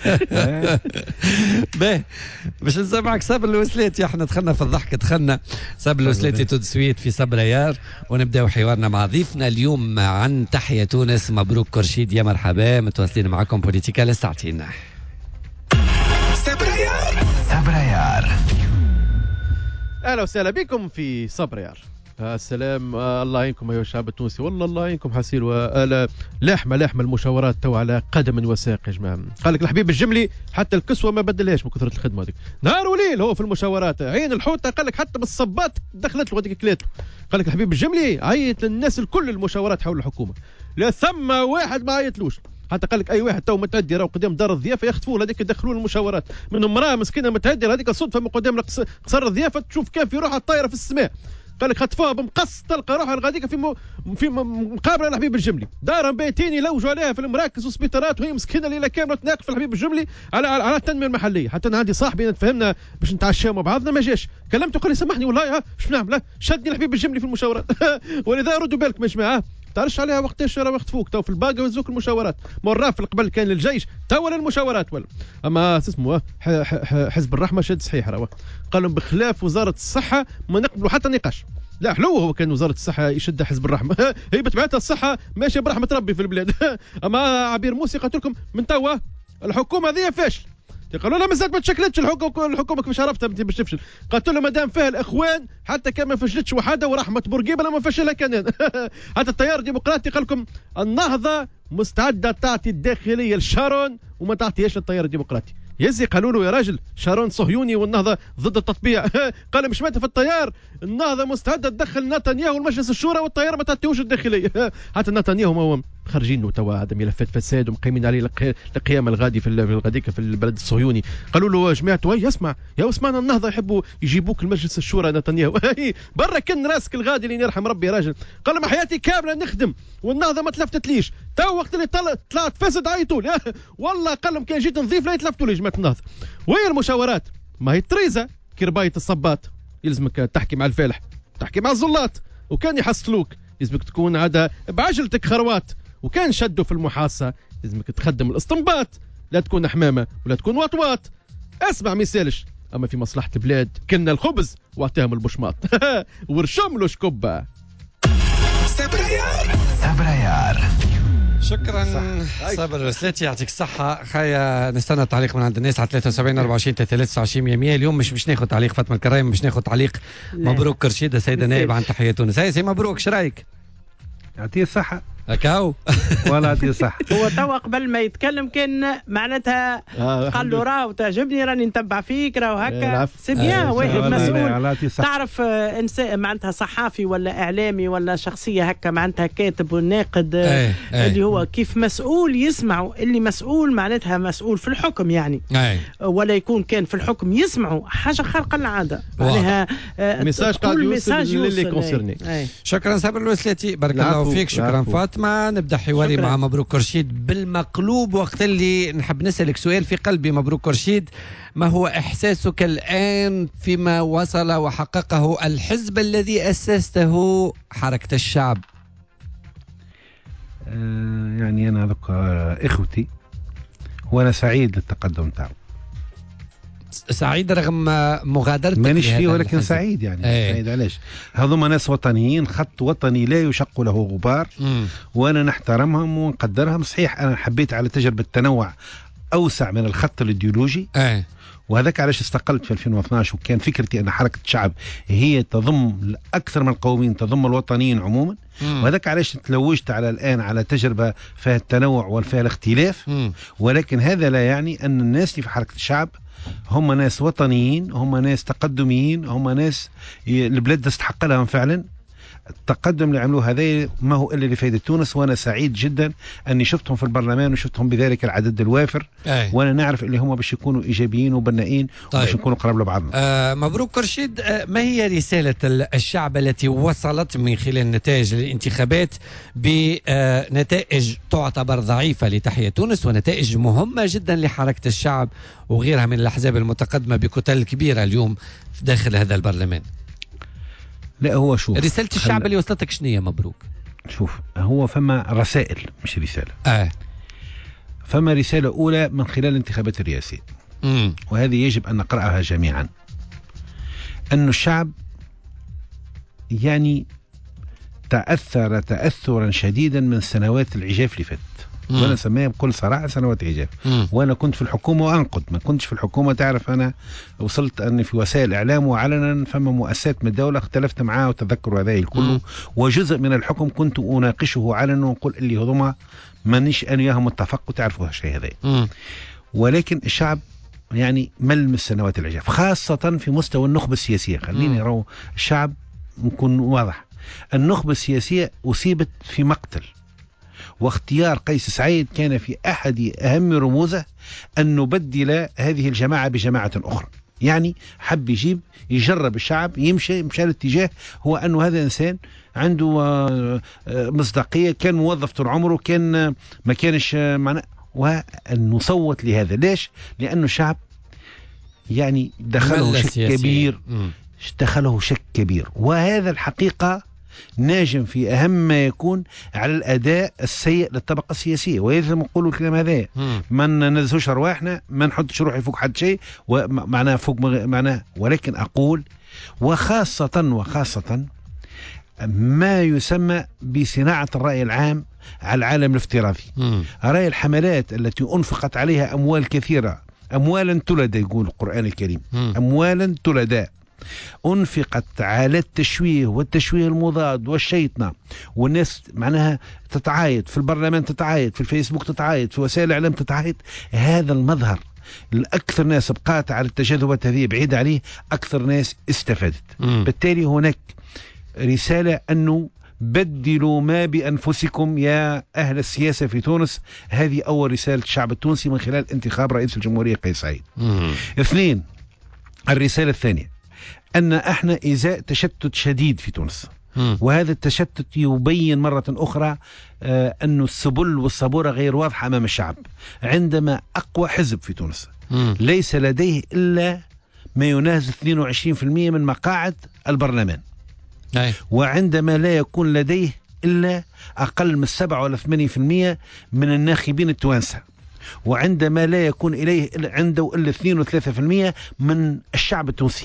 باهي باش نسمعك صبر الوسلاتي، احنا دخلنا في الضحك، دخلنا صبر الوسلاتي تو سويت في صبر يار، ونبداو حوارنا مع ضيفنا اليوم عن تحيا تونس. مبروك كرشيد، يا مرحبا، متواصلين معكم بوليتيكا لساعتين. صبر يار صبر يار اهلا وسهلا بكم في صبر يار. السلام، الله يعينكم ايها الشعب التونسي، والله الله يعينكم حسير. وآلا لاحمه لاحمه المشاورات تو على قدم وساق يا جماعه. قال لك الحبيب الجملي حتى الكسوه ما بدلهاش من كثره الخدمه هذيك، نهار وليل هو في المشاورات. عين الحوته قال لك حتى بالصبات دخلت له هذيك كليته. قال لك الحبيب الجملي عيط للناس الكل المشاورات حول الحكومه، لا ثم واحد ما عيطلوش. حتى قال لك اي واحد تو متعدي راهو قدام دار الضيافه يخطفوه هذيك يدخلوه المشاورات، من امراه مسكينه متعدي هذيك صدفه من قدام قصر الضيافه تشوف كيف في روحها الطايره في السماء. قال لك خطفوها بمقص، تلقى روحها غاديك في م... في مقابله الحبيب الجملي، دارهم بايتين يلوجوا عليها في المراكز والسبيطارات، وهي مسكينه الليله كامله تناقش في الحبيب الجملي على على التنميه المحليه. حتى انا عندي صاحبي تفهمنا باش نتعشاو مع بعضنا ما جاش، كلمته قال لي سامحني والله اش نعمل، شدني الحبيب الجملي في المشاورات. ولذا ردوا بالكم يا جماعه، تعرفش عليها وقتاش راهو يخطفوك تو في الباقه ويهزوك المشاورات. مرة في قبل كان للجيش، تو للمشاورات ولا. اما اسمه حزب الرحمه شد صحيح راهو، قال لهم بخلاف وزاره الصحه ما نقبلوا حتى نقاش. لا حلو هو كان وزاره الصحه يشد حزب الرحمه. هي بتبعتها الصحه ماشيه برحمه ربي في البلاد. اما عبير موسي قلت لكم من توا الحكومه هذه فاشل. قالوا لا مازالت ما تشكلتش الحكومه، الحكومه كيفاش عرفتها باش تفشل؟ قلت له ما دام فيها الاخوان حتى كان ما فشلتش وحده ورحمه بورقيبه لما فشلها كان. حتى التيار الديمقراطي قال لكم النهضه مستعده تعطي الداخليه لشارون وما تعطيهاش للتيار الديمقراطي. يزي قالوا له يا راجل شارون صهيوني والنهضه ضد التطبيع. قال مش مات في التيار، النهضه مستعده تدخل نتنياهو المجلس الشورى والتيار ما تعطيهوش الداخليه. حتى نتنياهو هو خارجين له توا هذا ملفات فساد ومقيمين عليه القيامه الغادي في الغديك في البلد الصهيوني. قالوا له جماعته اي اسمع يا اسمعنا النهضه يحبوا يجيبوك المجلس الشورى نتنياهو. برا كن راسك الغادي اللي يرحم ربي يا راجل. قال لهم حياتي كامله نخدم والنهضه ما تلفتتليش، تو وقت اللي طلعت فاسد عيطوا لي. والله قال لهم كان جيت نضيف لا يتلفتوا لي جماعه النهضه. وهي المشاورات ما هي تريزا كربايه الصباط، يلزمك تحكي مع الفالح تحكي مع الزلاط، وكان يحصلوك يلزمك تكون عاده بعجلتك خروات، وكان شدوا في المحاصه لازمك تخدم الاستنباط، لا تكون حمامه ولا تكون وطواط. اسمع ما يسالش، اما في مصلحه البلاد كنا الخبز واعطاهم البشماط. ورشم له شكبه. صبر يار صبر يار شكرا صابر الرسلاتي يعطيك الصحة. خايا نستنى تعليق من عند الناس على ثلاثة وسبعين أربعة وعشرين ثلاثة وتسعين مية. اليوم مش مش ناخذ تعليق فاطمة الكرايم، مش ناخذ تعليق مبروك كرشيدة سيدة نائب عن تحية تونس. هاي سي مبروك، شرايك؟ يعطيه الصحة. هكاو ولا يعطيه صح. هو توا قبل ما يتكلم كان معناتها قال له راهو تعجبني راني نتبع فيك راهو هكا سي بيان. واحد مسؤول تعرف انسان معناتها صحافي ولا اعلامي ولا شخصيه هكا معناتها كاتب وناقد أي أي. اللي هو كيف مسؤول يسمعوا اللي مسؤول معناتها مسؤول في الحكم يعني أي. ولا يكون كان في الحكم يسمعوا حاجه خارقه العاده معناها ميساج قاعد يوصل للي كونسيرني. شكرا صابر الوسلاتي، بارك الله فيك. شكرا فاطمه. نبدا حواري شكرا. مع مبروك كرشيد بالمقلوب. وقت اللي نحب نسألك سؤال في قلبي مبروك كرشيد، ما هو إحساسك الآن فيما وصل وحققه الحزب الذي أسسته حركة الشعب؟ آه يعني أنا ذكر إخوتي وأنا سعيد للتقدم تاعه. سعيد رغم مغادرتك مانيش فيه ولكن سعيد يعني ايه. سعيد علاش؟ هذوما ناس وطنيين، خط وطني لا يشق له غبار. مم. وانا نحترمهم ونقدرهم. صحيح انا حبيت على تجربه تنوع اوسع من الخط الايديولوجي. ايه. وهذاك علاش استقلت في ألفين واثناشر، وكان فكرتي ان حركه الشعب هي تضم اكثر من القوميين، تضم الوطنيين عموما. مم. وهذاك علاش تلوجت على الان على تجربه فيها التنوع وفيها الاختلاف. مم. ولكن هذا لا يعني ان الناس اللي في حركه الشعب هم ناس وطنيين، هم ناس تقدميين، هم ناس البلاد تستحق لهم فعلا. التقدم اللي عملوه هذا ما هو إلا لفائدة تونس، وأنا سعيد جدا أني شفتهم في البرلمان وشفتهم بذلك العدد الوافر. أي. وأنا نعرف اللي هم باش يكونوا إيجابيين وبنائين. طيب. وباش يكونوا قراب لبعضنا. آه مبروك كرشيد. آه ما هي رسالة الشعب التي وصلت من خلال نتائج الانتخابات بنتائج تعتبر ضعيفة لتحية تونس ونتائج مهمة جدا لحركة الشعب وغيرها من الأحزاب المتقدمة بكتل كبيرة اليوم داخل هذا البرلمان؟ لا هو شوف رسالة الشعب اللي وصلتك شنية مبروك؟ شوف هو فما رسائل مش رسالة. آه. فما رسالة أولى من خلال الانتخابات الرئاسية، مم. وهذه يجب أن نقرأها جميعا، أن الشعب يعني تأثر تأثرا شديدا من سنوات العجاف اللي فاتت. وانا سميها بكل صراحه سنوات عجاف. وانا كنت في الحكومه وانقد، ما كنتش في الحكومه. تعرف انا وصلت اني في وسائل الاعلام وعلنا فما مؤسسات من الدوله اختلفت معاه وتذكروا هذا الكل، وجزء من الحكم كنت اناقشه علنا ونقول اللي هذوما مانيش انا وياهم متفق وتعرفوا هالشيء هذا. ولكن الشعب يعني مل من السنوات العجاف، خاصه في مستوى النخبه السياسيه. خليني رو الشعب نكون واضح، النخبه السياسيه اصيبت في مقتل، واختيار قيس سعيد كان في أحد أهم رموزه أن نبدل هذه الجماعة بجماعة أخرى. يعني حب يجيب يجرب الشعب يمشي مشى الاتجاه هو أنه هذا إنسان عنده مصداقية، كان موظف طول عمره، كان ما كانش معنا، وأن نصوت لهذا. ليش؟ لأنه الشعب يعني دخله شك سياسي. كبير م. دخله شك كبير، وهذا الحقيقة ناجم في أهم ما يكون على الأداء السيء للطبقة السياسية. ولازم نقولوا الكلام هذا، ما ننزهوش أرواحنا، ما نحطش روحي فوق حد شيء ومعناه فوق معناه. ولكن أقول وخاصة وخاصة ما يسمى بصناعة الرأي العام على العالم الافتراضي. رأي الحملات التي أنفقت عليها أموال كثيرة، أموالا تلدى يقول القرآن الكريم، أموالا تلدى أنفقت على التشويه والتشويه المضاد والشيطنة، والناس معناها تتعايد في البرلمان، تتعايد في الفيسبوك، تتعايد في وسائل الإعلام، تتعايد. هذا المظهر الأكثر ناس بقات على التجاذبات هذه بعيد عليه، أكثر ناس استفادت. م. بالتالي هناك رسالة أنه بدلوا ما بأنفسكم يا أهل السياسة في تونس. هذه أول رسالة الشعب التونسي من خلال انتخاب رئيس الجمهورية قيس سعيد. م. اثنين، الرسالة الثانية أن احنا إزاء تشتت شديد في تونس. م. وهذا التشتت يبين مرة أخرى آه أن السبل والصبورة غير واضحة أمام الشعب. عندما أقوى حزب في تونس م. ليس لديه إلا ما يناهز اثنين وعشرين بالمئة من مقاعد البرلمان، أي. وعندما لا يكون لديه إلا أقل من سبعة ولا ثمانية بالمئة من الناخبين التوانسة، وعندما لا يكون إليه عنده إلا اثنين وثلاثة بالمئة من الشعب التونسي.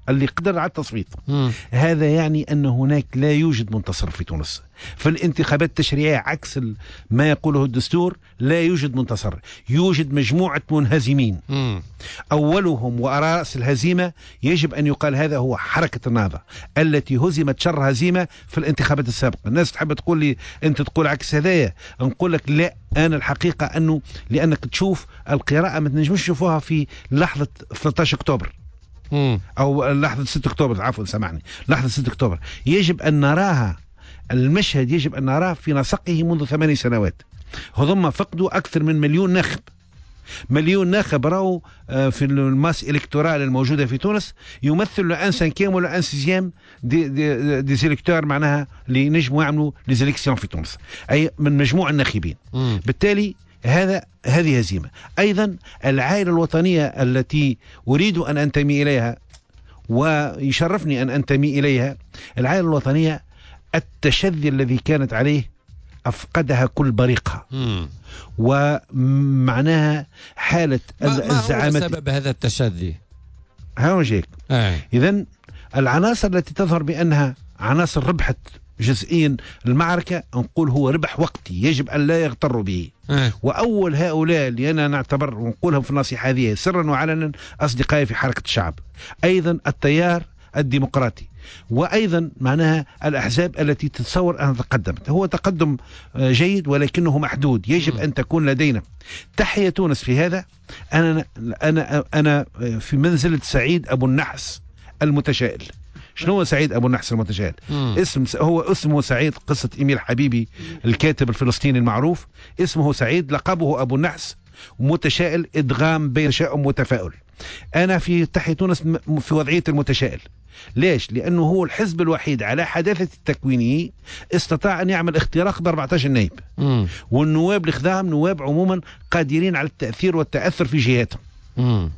اللي قدر على التصويت. مم. هذا يعني أن هناك لا يوجد منتصر في تونس في الانتخابات التشريعية. عكس ما يقوله الدستور، لا يوجد منتصر، يوجد مجموعة منهزمين. مم. أولهم ورأس الهزيمة يجب أن يقال هذا هو حركة النهضة التي هزمت شر هزيمة في الانتخابات السابقة. الناس تحب تقول لي أنت تقول عكس هذايا، نقول لك لا، أنا الحقيقة أنه لأنك تشوف القراءة ما تنجمش تشوفوها في لحظة ثلاثة عشر أكتوبر مم. أو لحظة ستة أكتوبر، عفوا سامحني، لحظة ستة أكتوبر يجب أن نراها، المشهد يجب أن نراه في نسقه منذ ثماني سنوات. هذم فقدوا أكثر من مليون ناخب، مليون ناخب راهو في الماس إلكتورال الموجودة في تونس يمثل ان سانكيام ولا ان سيزيام دي, دي, دي سيلكتور، معناها اللي نجموا يعملوا ليزيليكسيون في تونس، أي من مجموع الناخبين. مم. بالتالي هذا هذه هزيمة. أيضا العائلة الوطنية التي أريد أن أنتمي إليها ويشرفني أن أنتمي إليها، العائلة الوطنية التشذي الذي كانت عليه أفقدها كل بريقها. مم. ومعناها حالة الزعامة. ما هو سبب هذا التشذي؟ ها وجهك. آه. إذن العناصر التي تظهر بأنها عناصر ربحت جزئيا المعركة، نقول هو ربح وقتي يجب أن لا يغتروا به. آه. وأول هؤلاء اللي أنا نعتبر ونقولهم في النصيحة هذه سرا وعلنا أصدقائي في حركة الشعب، أيضا التيار الديمقراطي، وأيضا معناها الأحزاب التي تتصور أنها تقدمت. هو تقدم جيد ولكنه محدود، يجب أن تكون لدينا تحية تونس في هذا. أنا أنا أنا في منزلة سعيد أبو النحس المتشائل. شنو هو سعيد أبو النحس المتشائل؟ مم. اسم هو اسمه سعيد، قصة إيميل حبيبي الكاتب الفلسطيني المعروف، اسمه سعيد، لقبه أبو النحس، متشائل، إدغام بين تشاؤم وتفاؤل. أنا في تحية تونس في وضعية المتشائل. ليش؟ لأنه هو الحزب الوحيد على حداثة التكويني استطاع أن يعمل اختراق ب أربعة عشر نائب، مم. والنواب اللي خذاهم نواب عموما قادرين على التأثير والتأثر في جهاتهم. مم.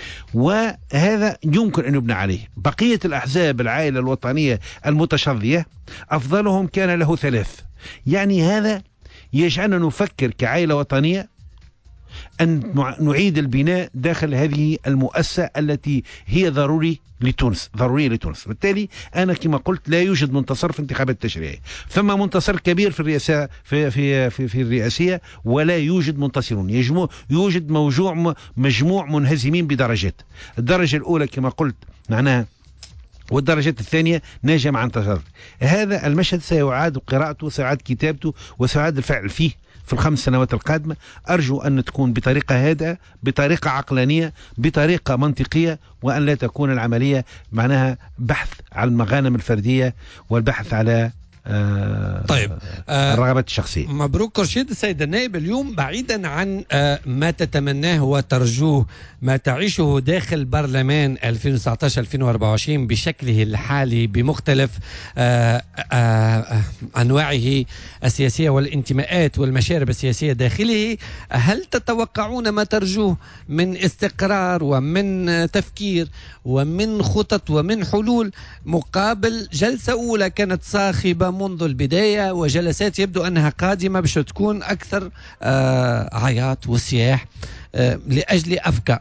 وهذا يمكن أن يبنى عليه. بقية الأحزاب العائلة الوطنية المتشظية أفضلهم كان له ثلاث. يعني هذا يجعلنا نفكر كعائلة وطنية أن نعيد البناء داخل هذه المؤسسة التي هي ضروري لتونس، ضرورية لتونس. بالتالي أنا كما قلت لا يوجد منتصر في انتخابات التشريعية، ثم منتصر كبير في الرئاسة في في في, في الرئاسية، ولا يوجد منتصرون. يوجد موجوع مجموع منهزمين بدرجات. الدرجة الأولى كما قلت معناها، والدرجة الثانية ناجم عن تصرف. هذا المشهد سيعاد قراءته، سيعاد كتابته، وسيعاد الفعل فيه في الخمس سنوات القادمة. أرجو أن تكون بطريقة هادئة، بطريقة عقلانية، بطريقة منطقية، وأن لا تكون العملية معناها بحث عن المغانم الفردية والبحث على آه طيب آه الرغبات الشخصية. مبروك رشيد السيد النائب. اليوم بعيدا عن آه ما تتمناه وترجوه، ما تعيشه داخل برلمان ألفين وتسعة عشر ألفين وأربعة وعشرين بشكله الحالي بمختلف آه آه أنواعه السياسية والانتماءات والمشارب السياسية داخله، هل تتوقعون ما ترجوه من استقرار ومن تفكير ومن خطط ومن حلول، مقابل جلسة أولى كانت صاخبة منذ البداية وجلسات يبدو أنها قادمة باش تكون أكثر آه عياط وسياح آه لأجل أفكار؟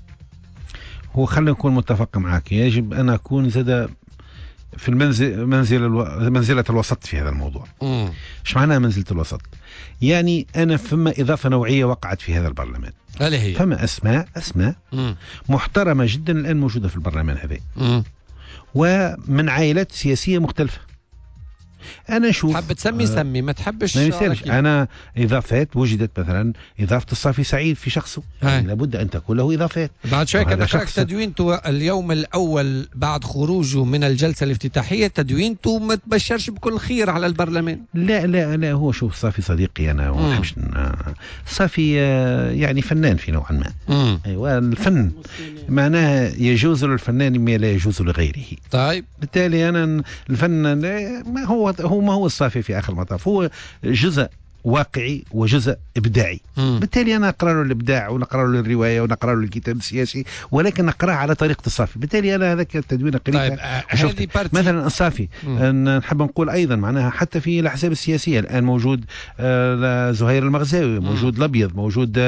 هو خلينا نكون متفق معك، يجب أن أكون زاد في المنزل منزل الو... منزلة الوسط في هذا الموضوع. ايش معناها منزلة الوسط؟ يعني أنا فما إضافة نوعية وقعت في هذا البرلمان. هل هي؟ فما أسماء أسماء مم. محترمة جدا الآن موجودة في البرلمان هذا، ومن عائلات سياسية مختلفة. أنا أشوف حب تسمي آه سمي، ما تحبش ما يسالش. أنا إضافات وجدت، مثلا إضافة الصافي سعيد في شخصه، يعني لابد أن تكون له إضافات. بعد شوية كان نقرأ تدوينته اليوم الأول بعد خروجه من الجلسة الافتتاحية، تدوينته ما تبشرش بكل خير على البرلمان. لا لا لا، هو شوف صافي صديقي أنا ومحبش. صافي يعني فنان في نوعا ما. مم. أيوة، الفن معناها يجوز للفنان ما لا يجوز لغيره. طيب بالتالي أنا الفن ما هو هو ما هو الصافي في آخر المطاف، هو جزء واقعي وجزء إبداعي. مم. بالتالي أنا أقرأ له الإبداع ونقرأ له الرواية ونقرأ له الكتاب السياسي، ولكن نقرأ على طريقة الصافي. بالتالي أنا هذاك التدوين قريتها. طيب آه مثلا الصافي نحب نقول أيضا معناها حتى في الأحزاب السياسية الآن موجود آه زهير المغزاوي، موجود الأبيض، موجود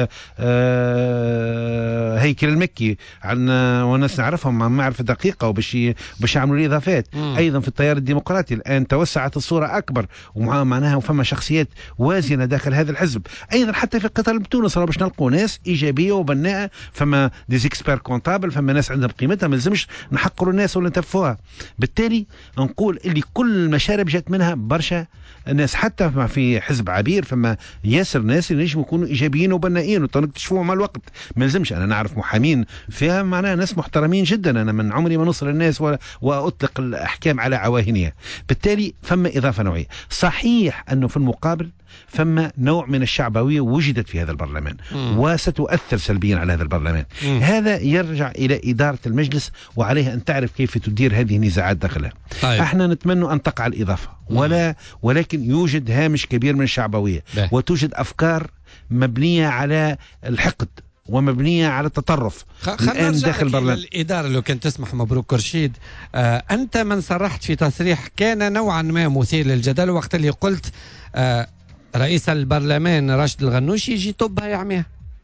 آه هيكل المكي، عن وناس نعرفهم عن معرفة دقيقة وباش باش يعملوا لي إضافات. مم. أيضا في التيار الديمقراطي الآن توسعت الصورة أكبر، ومعناها وفما شخصيات وازنة داخل هذا الحزب. أيضا حتى في قطر بتونس باش نلقوا ناس إيجابية وبناءة، فما ديزيكسبير كونتابل، فما ناس عندهم قيمتها، ما لازمش نحقروا الناس ولا نتفوها. بالتالي نقول اللي كل المشارب جات منها برشا الناس، حتى في حزب عبير فما ياسر ناس اللي ينجموا يكونوا ايجابيين وبنائيين وتكتشفوهم مع الوقت. ما لازمش انا نعرف محامين فيها معناها ناس محترمين جدا، انا من عمري ما نوصل الناس واطلق الاحكام على عواهنها. بالتالي فما اضافه نوعيه. صحيح انه في المقابل فما نوع من الشعبويه وجدت في هذا البرلمان مم. وستؤثر سلبيا على هذا البرلمان. مم. هذا يرجع الى اداره المجلس، وعليها ان تعرف كيف تدير هذه النزاعات داخلها. طيب. احنا نتمنى ان تقع الاضافه ولا ولكن يوجد هامش كبير من الشعبويه ده. وتوجد افكار مبنيه على الحقد ومبنيه على التطرف الان داخل البرلمان. الاداره لو كان تسمح مبروك رشيد، آه انت من صرحت في تصريح كان نوعا ما مثير للجدل وقت اللي قلت آه رئيس البرلمان راشد الغنوشي يجي طبها يعميها،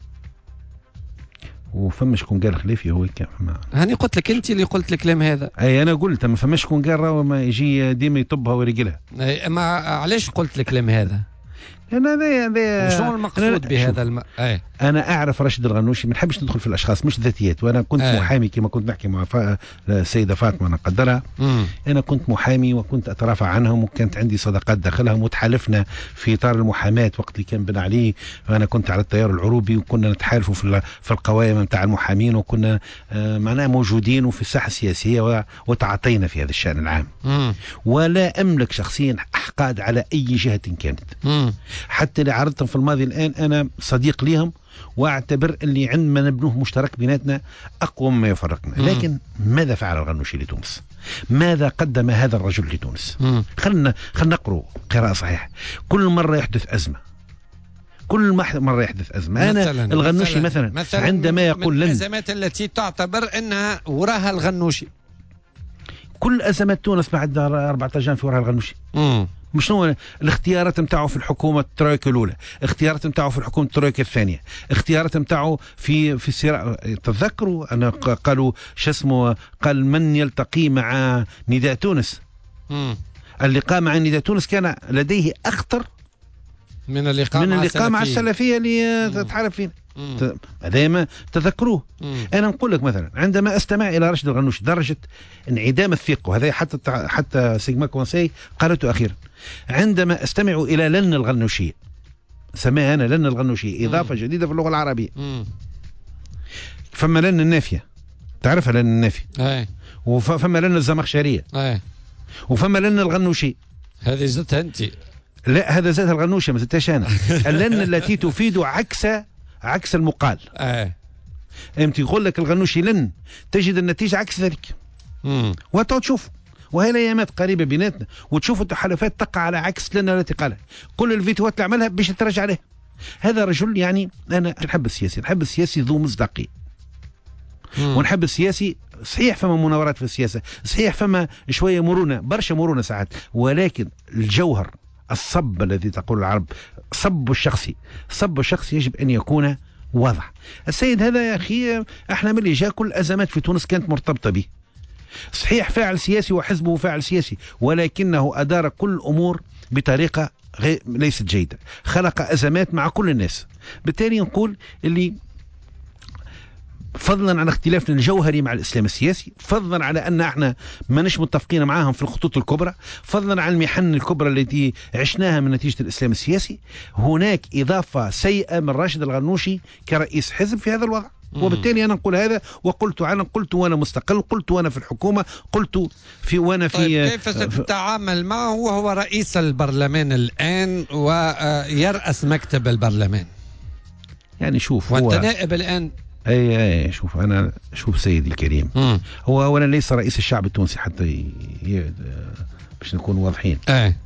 وفما شكون قال خليفي هو كان هاني قلت لك انت اللي قلت الكلام هذا. اي انا قلت ما فماش شكون قال راهو ما يجي ديما يطبها ويرجلها. ما علاش قلت الكلام هذا؟ انا هذا هذا شنو المقصود بهذا الم... أي. انا اعرف راشد الغنوشي، ما نحبش ندخل في الاشخاص مش ذاتيات، وانا كنت أي. محامي كما كنت نحكي مع ف... السيده فاطمه نقدرها. مم. انا كنت محامي وكنت اترافع عنهم، وكانت عندي صداقات داخلهم، وتحالفنا في اطار المحاماه وقت اللي كان بن علي، وانا كنت على التيار العروبي، وكنا نتحالفوا في في القوائم نتاع المحامين، وكنا آه معناها موجودين وفي الساحه السياسيه و... وتعاطينا في هذا الشان العام. مم. ولا املك شخصيا احقاد على اي جهه كانت. مم. حتى اللي عرضتهم في الماضي الآن أنا صديق ليهم، واعتبر اللي عندما نبنوه مشترك بيناتنا أقوى مما يفرقنا. لكن ماذا فعل الغنوشي لتونس؟ ماذا قدم هذا الرجل لتونس؟ خلنا خلنا نقرأ قراءة صحيحة. كل مرة يحدث أزمة، كل مرة يحدث أزمة. أنا مثلاً الغنوشي مثلا, مثلاً, مثلاً عندما يقول لن الأزمات التي تعتبر أنها وراها الغنوشي، كل أزمات تونس بعد أربعة عشر في وراها الغنوشي. مم. مش نوع الاختيارات نتاعو في الحكومه الترويكا الاولى، اختيارات نتاعو في الحكومه الترويكا الثانيه، اختيارات نتاعو في في الصراع. تذكروا انا قالوا شو اسمه، قال من يلتقي مع نداء تونس. مم. اللقاء مع نداء تونس كان لديه اخطر من اللقاء من مع اللقاء مع السلفيه اللي تتحالف فينا. هذا ما تذكروه. مم. انا نقول لك مثلا عندما استمع الى راشد الغنوشي درجه انعدام الثقه، وهذا حتى حتى سيغما كونسي قالته اخيرا، عندما استمع الى لن الغنوشيه، سماها انا لن الغنوشيه اضافه مم. جديده في اللغه العربيه. مم. فما لن النافيه، تعرفها لن النافيه، اي، وفما لن الزمخشريه، اي، وفما لن الغنوشي. هذه زدتها انت؟ لا هذا زادها الغنوشي ما زدتهاش انا. اللن التي تفيد عكس عكس المقال. اه انت يقول لك الغنوشي لن، تجد النتيجه عكس ذلك. امم وانتوا تشوفوا، وهي الايامات قريبه بيناتنا، وتشوفوا التحالفات تقع على عكس لنا التي قالها. كل الفيديوهات اللي عملها باش ترجع عليه. هذا رجل يعني انا نحب السياسي، نحب السياسي ذو مصداقيه. ونحب السياسي صحيح فما مناورات في السياسه، صحيح فما شويه مرونه، برشا مرونه ساعات، ولكن الجوهر الصب الذي تقول العرب، صب الشخصي، صب الشخصي يجب ان يكون واضح. السيد هذا يا اخي احنا ملي جاء كل الازمات في تونس كانت مرتبطه به. صحيح فاعل سياسي وحزبه فاعل سياسي، ولكنه ادار كل الامور بطريقه غير ليست جيده، خلق ازمات مع كل الناس. بالتالي نقول اللي فضلا عن اختلافنا الجوهري مع الإسلام السياسي، فضلا على أن احنا ما نش متفقين معاهم في الخطوط الكبرى، فضلا عن المحن الكبرى التي عشناها من نتيجة الإسلام السياسي، هناك إضافة سيئة من راشد الغنوشي كرئيس حزب في هذا الوضع. وبالتالي أنا نقول هذا، وقلت أنا قلت وأنا مستقل، قلت وأنا في الحكومة، قلت في وأنا في. طيب كيف ستتعامل معه وهو رئيس البرلمان الآن ويرأس مكتب البرلمان؟ يعني شوف، وأنت نائب الآن. اي اي شوف انا شوف سيدي الكريم، مم. هو اولا ليس رئيس الشعب التونسي حتى ي... ي... باش نكون واضحين. اي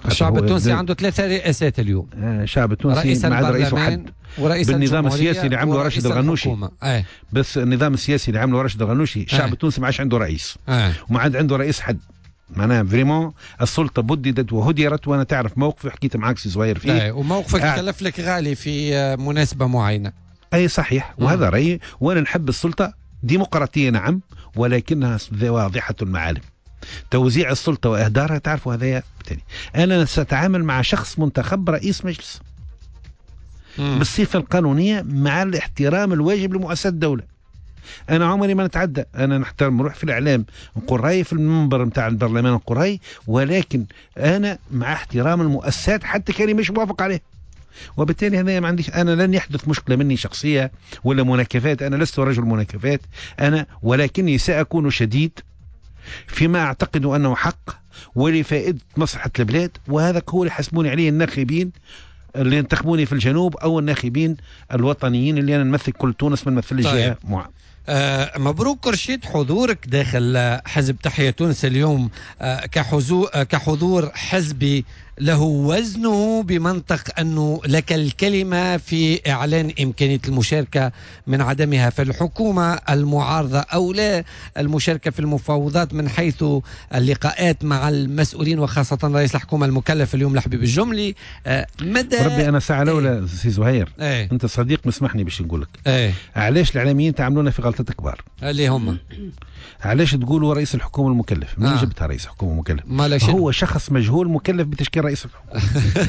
الشعب التونسي عنده ثلاثة رئاسات اليوم. آه الشعب التونسي ما عاد رئيس واحد ورئيس بالنظام السياسي اللي عمله راشد الغنوشي. آه. بس النظام السياسي اللي عمله راشد الغنوشي الشعب آه. التونسي ما عادش عنده رئيس آه. وما عاد عنده رئيس حد. معناها فريمون السلطة بددت وهدرت، وانا تعرف موقفي حكيت معاك سي زهير فيه. آه. وموقفك آه. كلف لك غالي في مناسبة معينة. اي صحيح، وهذا رأيي، وانا نحب السلطة ديمقراطية نعم، ولكنها واضحة المعالم. توزيع السلطة وإهدارها تعرفوا هذا بالتالي. أنا سأتعامل مع شخص منتخب رئيس مجلس مم. بالصفة القانونية مع الاحترام الواجب لمؤسسات الدولة. أنا عمري ما نتعدى، أنا نحترم، نروح في الإعلام نقول رأيي في المنبر متاع البرلمان نقول رأيي، ولكن أنا مع احترام المؤسسات حتى كان مش موافق عليه. وبالتالي هذا ما عنديش، أنا لن يحدث مشكلة مني شخصية ولا مناكفات، أنا لست رجل مناكفات أنا، ولكني سأكون شديد فيما أعتقد أنه حق ولفائدة مصلحة البلاد، وهذا هو اللي حسبوني عليه الناخبين اللي ينتخبوني في الجنوب أو الناخبين الوطنيين اللي أنا نمثل كل تونس من مثل الجهة. طيب. آه مبروك رشيد حضورك داخل حزب تحيا تونس اليوم آه كحضور, آه كحضور حزبي له وزنه بمنطق أنه لك الكلمة في إعلان إمكانية المشاركة من عدمها في الحكومة المعارضة أو لا، المشاركة في المفاوضات من حيث اللقاءات مع المسؤولين وخاصة رئيس الحكومة المكلف اليوم الحبيب الجملي. آه مدى ربي أنا ساعة الأولى سي زهير ايه. أنت صديق مسمحني باش نقولك ايه. علاش الإعلاميين تعملونا في غلطة كبار اللي هم علاش تقولوا رئيس الحكومة المكلف؟ من آه. جبتها رئيس الحكومة المكلف؟ هو شخص مجهول مكلف بتشكيل رئيس الحكومة.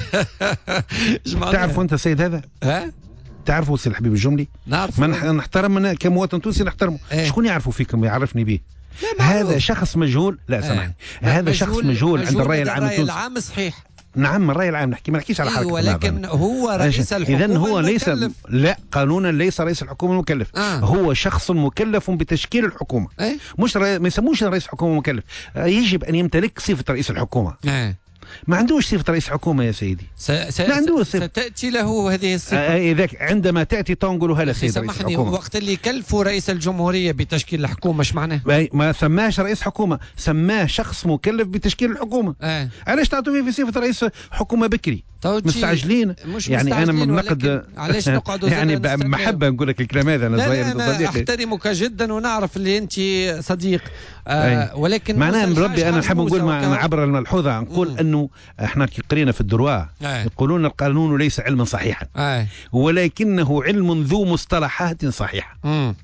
تعرفوا انت السيد هذا؟ ها؟ تعرفوا سي الحبيب الجملي؟ نعرف. ما نحترم من كمواطن تونسي نحترمه. ايه؟ شكون يعرفوا فيكم يعرفني به؟ هذا شخص مجهول. لا سامحني ايه؟ هذا شخص مجهول عند الرأي العام التونسي. الرأي العام صحيح. نعم الرأي العام نحكي، ما نحكيش على حركة إيه، ولكن هو رئيس الحكومة إذن هو المكلف. ليس لا قانونا ليس رئيس الحكومة المكلف. آه. هو شخص مكلف بتشكيل الحكومة. ايه؟ مش رأي... ما يسموش رئيس الحكومة المكلف، يجب أن يمتلك صفة رئيس الحكومة. ايه؟ ما عندوش صفة رئيس حكومة يا سيدي. س... س... ما عندوش صفة. ستأتي له هذه الصفة. آه إذا عندما تأتي تنقلها لسيد رئيس الحكومة. وقت اللي كلفوا رئيس الجمهورية بتشكيل الحكومة ايش معناه؟ ما سماش رئيس حكومة، سماه شخص مكلف بتشكيل الحكومة. آه. علاش تعطوا فيه في صفة رئيس حكومة بكري؟ مستعجلين. مش يعني مستعجلين أنا بنقد علاش نقعدوا يعني بمحبة نقول لك الكلام هذا. أنا صغير أنا أحترمك جدا ونعرف اللي أنت صديق آه ولكن معناها بربي أنا نحب نقول مع عبر الملحوظة نقول مم. أنه احنا كي قرينا في الدروع آه. يقولون القانون ليس علما صحيحا آه. ولكنه علم ذو مصطلحات صحيحة.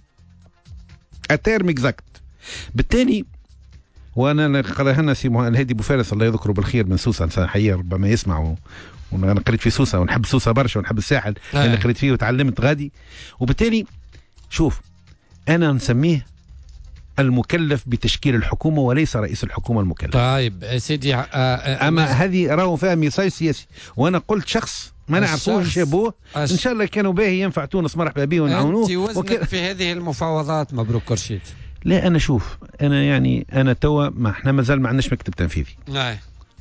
التيرم اكزاكت. بالتالي وانا قراها سي الهادي بوفارس الله يذكره بالخير من سوسه، انسان حي ربما يسمع، وانا قريت في سوسه ونحب سوسه برشا ونحب الساحل آه. اللي قريت فيه وتعلمت غادي. وبالتالي شوف انا نسميه المكلف بتشكيل الحكومه وليس رئيس الحكومه المكلف. طيب سيدي آه آه اما هذه راهو فيها ميساج سياسي، وانا قلت شخص ما نعرفوش شابوه ان شاء الله كانوا باهي ينفع تونس مرحبا به ونعاونوه. انت وزنك وك... في هذه المفاوضات مبروك رشيد. لا انا شوف انا يعني انا توا ما احنا مازال ما عندناش مكتب تنفيذي. نعم.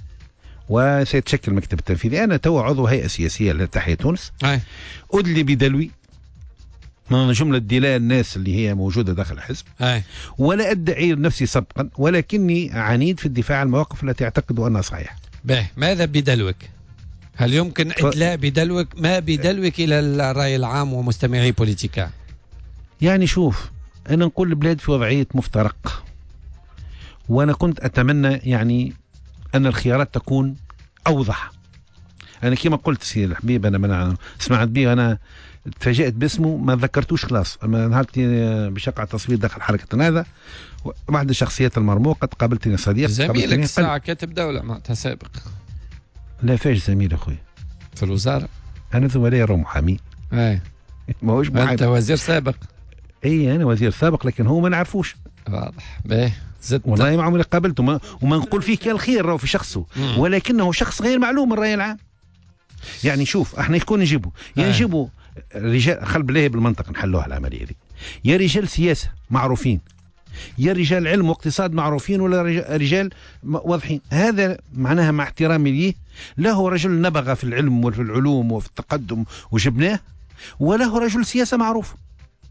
وسيتشكل مكتب التنفيذي. انا توا عضو هيئه سياسيه لتحيا تونس. نعم. ادلي بدلوي من جمله دلاء الناس اللي هي موجوده داخل الحزب. نعم. ولا ادعي نفسي سبقا، ولكني عنيد في الدفاع عن المواقف التي اعتقد انها صحيحه. به ماذا بدلوك؟ هل يمكن ادلاء بدلوك؟ ما بدلوك الى الراي العام ومستمعي بوليتيكا؟ يعني شوف أنا نقول البلاد في وضعية مفترق، وأنا كنت أتمنى يعني أن الخيارات تكون أوضح. أنا كما قلت سي الحبيب أنا من سمعت به أنا تفاجأت باسمه ما ذكرتوش خلاص. أما نهارتي بشقع تصوير داخل حركة هذا واحد الشخصيات المرموقة قابلتني صديق زميلك الساعة كاتب دولة معناتها سابق. لا فاش زميل أخوي في الوزارة. أنا زملائي راهو محامي. أي ما هوش محامي. أنت وزير سابق. اي انا وزير سابق لكن هو ما نعرفوش. واضح. باهي زدت والله ما عمري قابلته ما وما نقول فيه كان الخير راهو في شخصه مم. ولكنه شخص غير معلوم الراي العام. يعني شوف احنا يكون نجيبه يا يعني نجيبوا رجال خل بالله بالمنطق نحلوها العمليه دي، يا رجال سياسه معروفين يا رجال علم واقتصاد معروفين ولا رجال واضحين. هذا معناها مع احترامي ليه له رجل نبغى في العلم وفي العلوم وفي التقدم وجبناه، وله رجل سياسه معروف.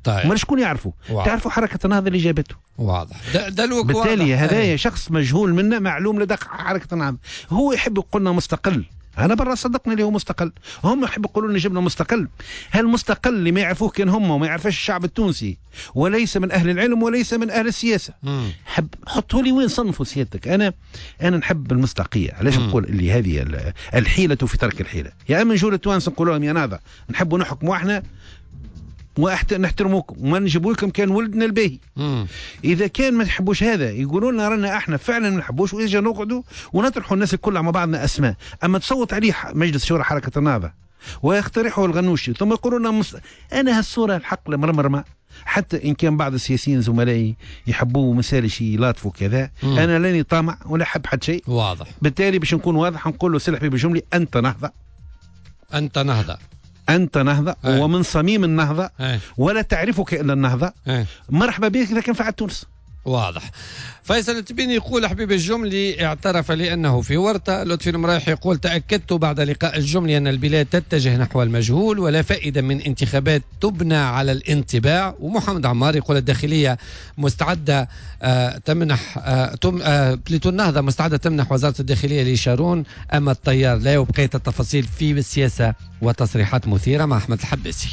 طيب. ما شكون يعرفوا؟ تعرفوا حركة النهضة اللي جابته. واضح. دلوك بالتالي هذايا شخص مجهول منا معلوم لدى حركة النهضة. هو يحب يقولنا مستقل. أنا برا صدقني اللي هو مستقل. هم يحب يقولون نجيبنا مستقل. هالمستقل اللي ما يعرفوه كان هم وما يعرفش الشعب التونسي وليس من أهل العلم وليس من أهل السياسة. مم. حب حطوا لي وين صنفوا سيادتك. أنا أنا نحب المصداقية. علاش نقول اللي هذه الحيلة في ترك الحيلة. يا أما نجول التوانس نقول لهم يا نهضة نحبوا نحكموا احنا ونحترموكم وما نجيبوا لكم كان ولدنا الباهي. اذا كان ما تحبوش هذا يقولوا لنا رانا احنا فعلا ما نحبوش واجا نقعدوا ونطرحوا الناس الكل مع بعضنا اسماء. اما تصوت عليه مجلس شورى حركه النهضه ويقترحوا الغنوشي ثم يقولوا لنا مص... انا هالصوره الحق مرمرمه حتى ان كان بعض السياسيين زملائي يحبوا مسالي شي يلاطفوا كذا. مم. انا لاني طامع ولا حب حد شيء واضح. بالتالي باش نكون واضح نقول له سلح بجملي انت نهضه انت نهضه أنت نهضة أي. ومن صميم النهضة أي. ولا تعرفك إلا النهضة أي. مرحبا بك إذا كان فعل تونس. واضح. فيصل التبيني يقول حبيب الجملي اعترف لأنه في ورطة. لطفي المرايح يقول تأكدت بعد لقاء الجملي أن البلاد تتجه نحو المجهول ولا فائدة من انتخابات تبنى على الانطباع. ومحمد عمار يقول الداخلية مستعدة آه تمنح آه تم آه بليتو النهضة مستعدة تمنح وزارة الداخلية لشارون أما التيار لا. وبقيت التفاصيل في السياسة وتصريحات مثيرة مع أحمد الحباسي.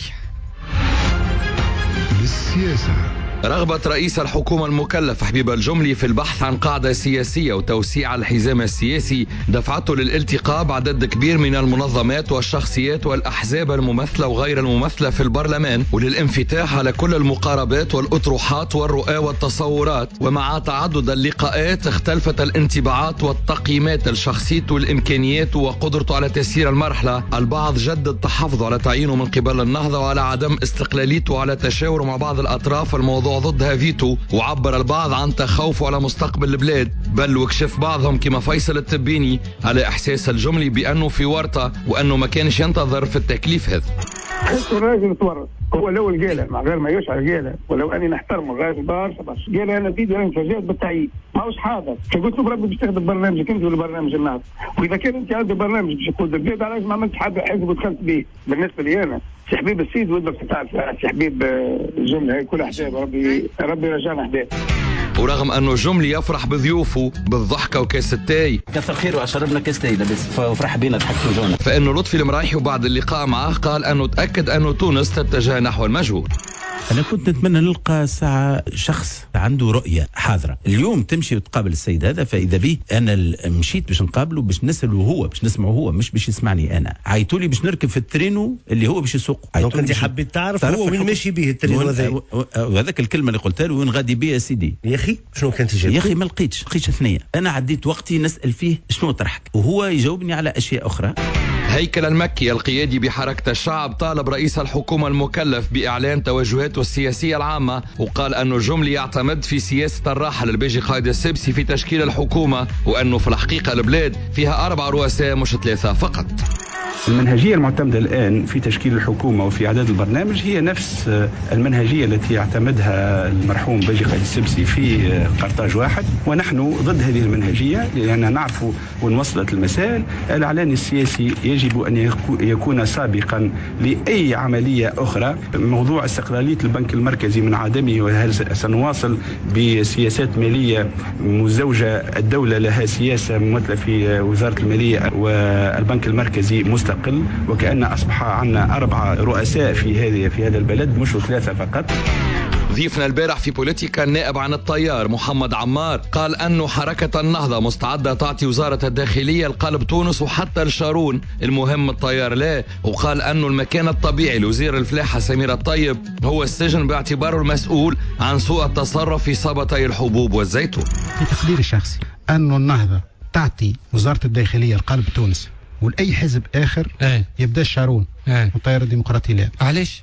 بالسياسة رغبة رئيس الحكومة المكلف حبيب الجملي في البحث عن قاعدة سياسية وتوسيع الحزام السياسي دفعته للالتقاء بعدد كبير من المنظمات والشخصيات والأحزاب الممثلة وغير الممثلة في البرلمان وللانفتاح على كل المقاربات والأطروحات والرؤى والتصورات. ومع تعدد اللقاءات اختلفت الانطباعات والتقييمات الشخصية والإمكانيات وقدرته على تسيير المرحلة. البعض جدد تحفظه على تعيينه من قبل النهضة وعلى عدم استقلاليته على تشاور مع بعض الأطراف الموضوع ضدها فيتو. وعبر البعض عن تخوفه على مستقبل البلاد بل وكشف بعضهم كما فيصل التبيني على احساس الجملي بانه في ورطه وانه ما كانش ينتظر في التكليف هذا. حسوا الراجل تورط هو الاول قاله مع غير ما يشعر قاله ولو اني نحترم الراجل برشا برشا قاله انا في انا مفاجات بالتعيين ماهوش حاضر. قلت له بربي باش تخدم برنامجك انت ولا برنامج النهضه واذا كان انت عندك برنامج باش تقود البلاد علاش ما عملتش حاجه حزب ودخلت به. بالنسبه لي انا سي حبيب السيد ودك تعرف سي حبيب الجمله هي كل احزاب ربي ربي رجعنا احباب. ورغم انه جملي يفرح بضيوفه بالضحكه وكاس التاي كثر خير وشربنا كاس تاي لاباس وفرح بينا ضحكتوا جونا. فانه لطفي المرايحي وبعد اللقاء معه قال انه تاكد انه تونس تتجه نحو المجهول. أنا كنت نتمنى نلقى ساعة شخص عنده رؤية حاضرة. اليوم تمشي وتقابل السيد هذا فإذا به أنا مشيت باش نقابله باش نسأله هو باش نسمعه هو مش باش يسمعني أنا. عيطولي باش نركب في الترينو اللي هو باش يسوق. دونك أنت حبيت تعرف هو وين ماشي به الترينو هذا. وهذاك الكلمة اللي قلتها له وين غادي بيه يا سيدي. يا أخي شنو كانت إجابته؟ يا أخي ما لقيتش لقيتش ثنية. أنا عديت وقتي نسأل فيه شنو طرحك وهو يجاوبني على أشياء أخرى. هيكل المكي القيادي بحركة الشعب طالب رئيس الحكومة المكلف بإعلان توجهاته السياسية العامة وقال أنه جملي يعتمد في سياسة الراحل البيجي قائد السبسي في تشكيل الحكومة وأنه في الحقيقة البلاد فيها أربع رؤساء مش ثلاثة فقط. المنهجية المعتمدة الآن في تشكيل الحكومة وفي إعداد البرنامج هي نفس المنهجية التي يعتمدها المرحوم بيجي قائد السبسي في قرطاج واحد ونحن ضد هذه المنهجية لأننا نعرف وين وصلت المسائل. الإعلان السياسي يجب أن يكون سابقا لأي عملية أخرى. موضوع استقلالية البنك المركزي من عدمه وهل سنواصل بسياسات مالية مزوجة الدولة لها سياسة ممثلة في وزارة المالية والبنك المركزي مستقل وكأن أصبح عندنا أربعة رؤساء في هذه في هذا البلد مش ثلاثة فقط. ضيفنا البارح في بوليتيكا النائب عن التيار محمد عمار قال أنه حركة النهضة مستعدة تعطي وزارة الداخلية القلب تونس وحتى الشارون المهم التيار لا. وقال أنه المكان الطبيعي لوزير الفلاحة سمير الطيب هو السجن باعتباره المسؤول عن سوء التصرف في صبتي الحبوب والزيتون. في تقديري الشخصي أنه النهضة تعطي وزارة الداخلية القلب تونس ولأي حزب آخر ايه. يبدأ الشارون ايه. والتيار الديمقراطي لا. علاش؟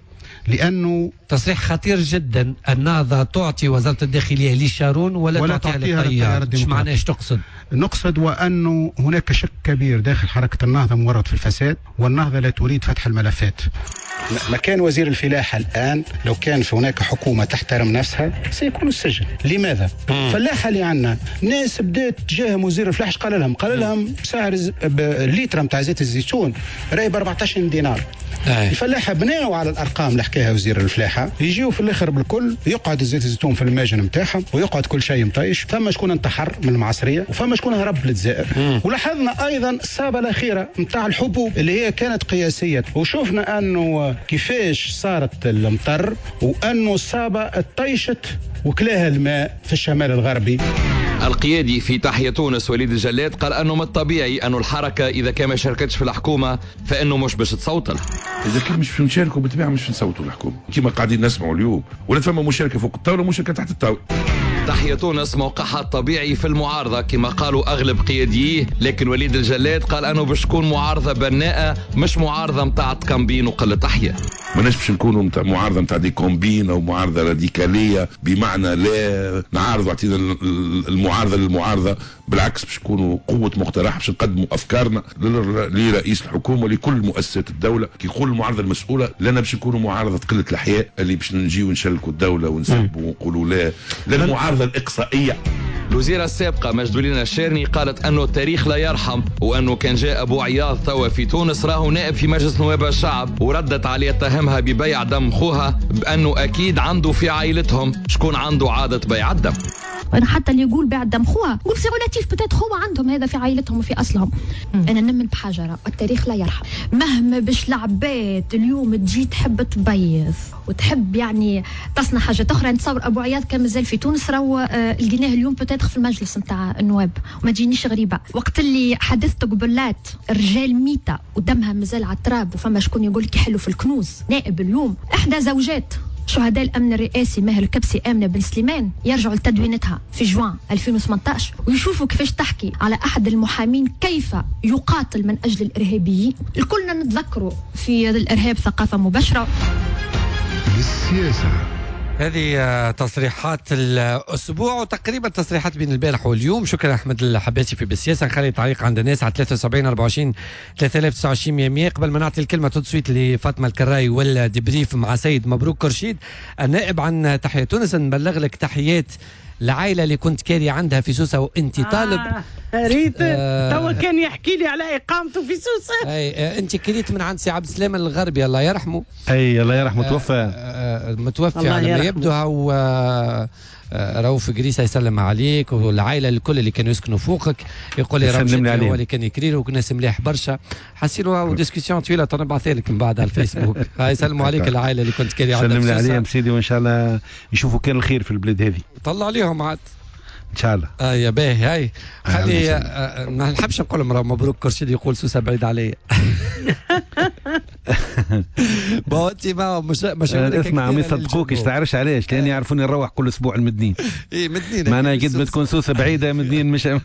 لأنه تصريح خطير جدا. النهضة تعطي وزارة الداخلية لشارون ولا, ولا تعطيها للتيار. ايش معنى ايش تقصد؟ نقصد وأنه هناك شك كبير داخل حركة النهضة مورط في الفساد والنهضة لا تريد فتح الملفات. مكان وزير الفلاحة الآن لو كان في هناك حكومة تحترم نفسها سيكون السجن. لماذا؟ فلاحة اللي عنا ناس بدأت تجاهم وزير الفلاحة قال لهم قال لهم سعر الليتر متاع زيت الزيتون راهي ب أربعة عشر دينار. الفلاحة بناوا على الأرقام اللي حكاها وزير الفلاحة نتاعها يجيو في الاخر بالكل يقعد الزيت الزيتون في الماجن نتاعهم ويقعد كل شيء مطيش. فما شكون انتحر من المعصريه وفما شكون هرب للجزائر. ولاحظنا ايضا الصابه الاخيره نتاع الحبوب اللي هي كانت قياسيه، وشوفنا انه كيفاش صارت المطر وانه الصابه طيشت وكلاها الماء في الشمال الغربي. القيادي في تحيا تونس وليد الجلاد قال انه من الطبيعي انه الحركه اذا كان ما شاركتش في الحكومه فانه مش باش تصوت لها. اذا كان مش في نشاركوا بالطبيعه مش نصوتوا الحكومه كما قاعدين نسمعوا اليوم، ولا فما مشاركه فوق الطاوله ومشاركه تحت الطاوله. تحيا تونس موقعها الطبيعي في المعارضه كما قالوا اغلب قيادييه، لكن وليد الجلاد قال انه باش تكون معارضه بناءه مش معارضه نتاع تكمبين وقله تحيا. ماناش باش نكونوا متاع معارضه نتاع دي كومبين او معارضه راديكاليه بمعنى لا نعارضوا اعطينا المعارضه للمعارضه، بالعكس باش نكونوا قوه مقترح باش نقدموا افكارنا لرئيس الحكومه ولكل مؤسسات الدوله. كي يقول المعارضه المسؤوله لنا باش نكونوا معارضه قله الاحياء اللي باش نجيو نشلكوا الدوله ونسبوا ونقولوا لا للمعارضه الاقصائيه. الوزيره السابقه مجدولينا الشارني قالت انه التاريخ لا يرحم، وانه كان جاء ابو عياض توا في تونس راهو نائب في مجلس نواب الشعب، وردت عليه اتهمها ببيع دم خوها بانه اكيد عنده في عائلتهم شكون عنده عاده بيع الدم. انا حتى اللي يقول بعد دم خوها نقول سي ريلاتيف بتات هو عندهم هذا في عائلتهم وفي اصلهم. مم. انا نمن بحجره التاريخ لا يرحم، مهما باش العباد اليوم تجي تحب تبيض وتحب يعني تصنع حاجه اخرى. نتصور ابو عياض كان مازال في تونس راهو آه لقيناه اليوم بتات في المجلس نتاع النواب، وما تجينيش غريبه. وقت اللي حدثت قبلات الرجال ميته ودمها مازال على التراب وفما شكون يقول لك يحلوا في الكنوز. نائب اليوم احدى زوجات شهداء الامن الرئاسي ماهر الكبسي امنه بن سليمان يرجعوا لتدوينتها في جوان ألفين وثمانية عشر ويشوفوا كيفاش تحكي على احد المحامين كيف يقاتل من اجل الارهابيين. الكلنا نتذكروا في الارهاب ثقافه مباشره. بالسياسه هذه تصريحات الاسبوع وتقريبا تصريحات بين البارح واليوم. شكرا احمد الحباسي في بالسياسه. نخلي تعليق عند الناس على ثلاثة وسبعين أربعة وعشرين ثلاثة آلاف وتسعة وعشرين مية. قبل ما نعطي الكلمه تدسويت لفاطمه الكراي والدبريف مع سيد مبروك كرشيد النائب عن تحيا تونس. نبلغ لك تحيات العائله اللي كنت كاري عندها في سوسه وانت طالب. آه ريت آه توا كان يحكي لي على اقامته في سوسه. اي آه انت كريت من عند سي عبد السلام الغربي الله يرحمه. اي الله يرحمه توفى. آه آه متوفي على ما يبدو. هو آه رؤوف قريسة يسلم عليك والعائله الكل اللي كانوا يسكنوا فوقك. يقول لي رمشتي هو اللي كان يكرير وناس مليح برشا. حسيلوا وديسكسيون طويله تنبعثها لك من بعد على الفيسبوك. يسلموا عليك العائله اللي كنت كاري عندها. سلم عليهم سيدي وان شاء الله يشوفوا كان الخير في البلاد هذه. طلع عليهم عاد ان شاء الله. اه يا باهي هاي خلي آه ما نحبش نقول لهم مبروك كرشيد يقول سوسه بعيد عليا. بوتي ما مش مش اسمع ما يصدقوك ايش تعرفش علاش لان يعرفوني نروح كل اسبوع المدنين. اي مدنين معناها قد ما تكون سوسه بعيده مدنين مش. اه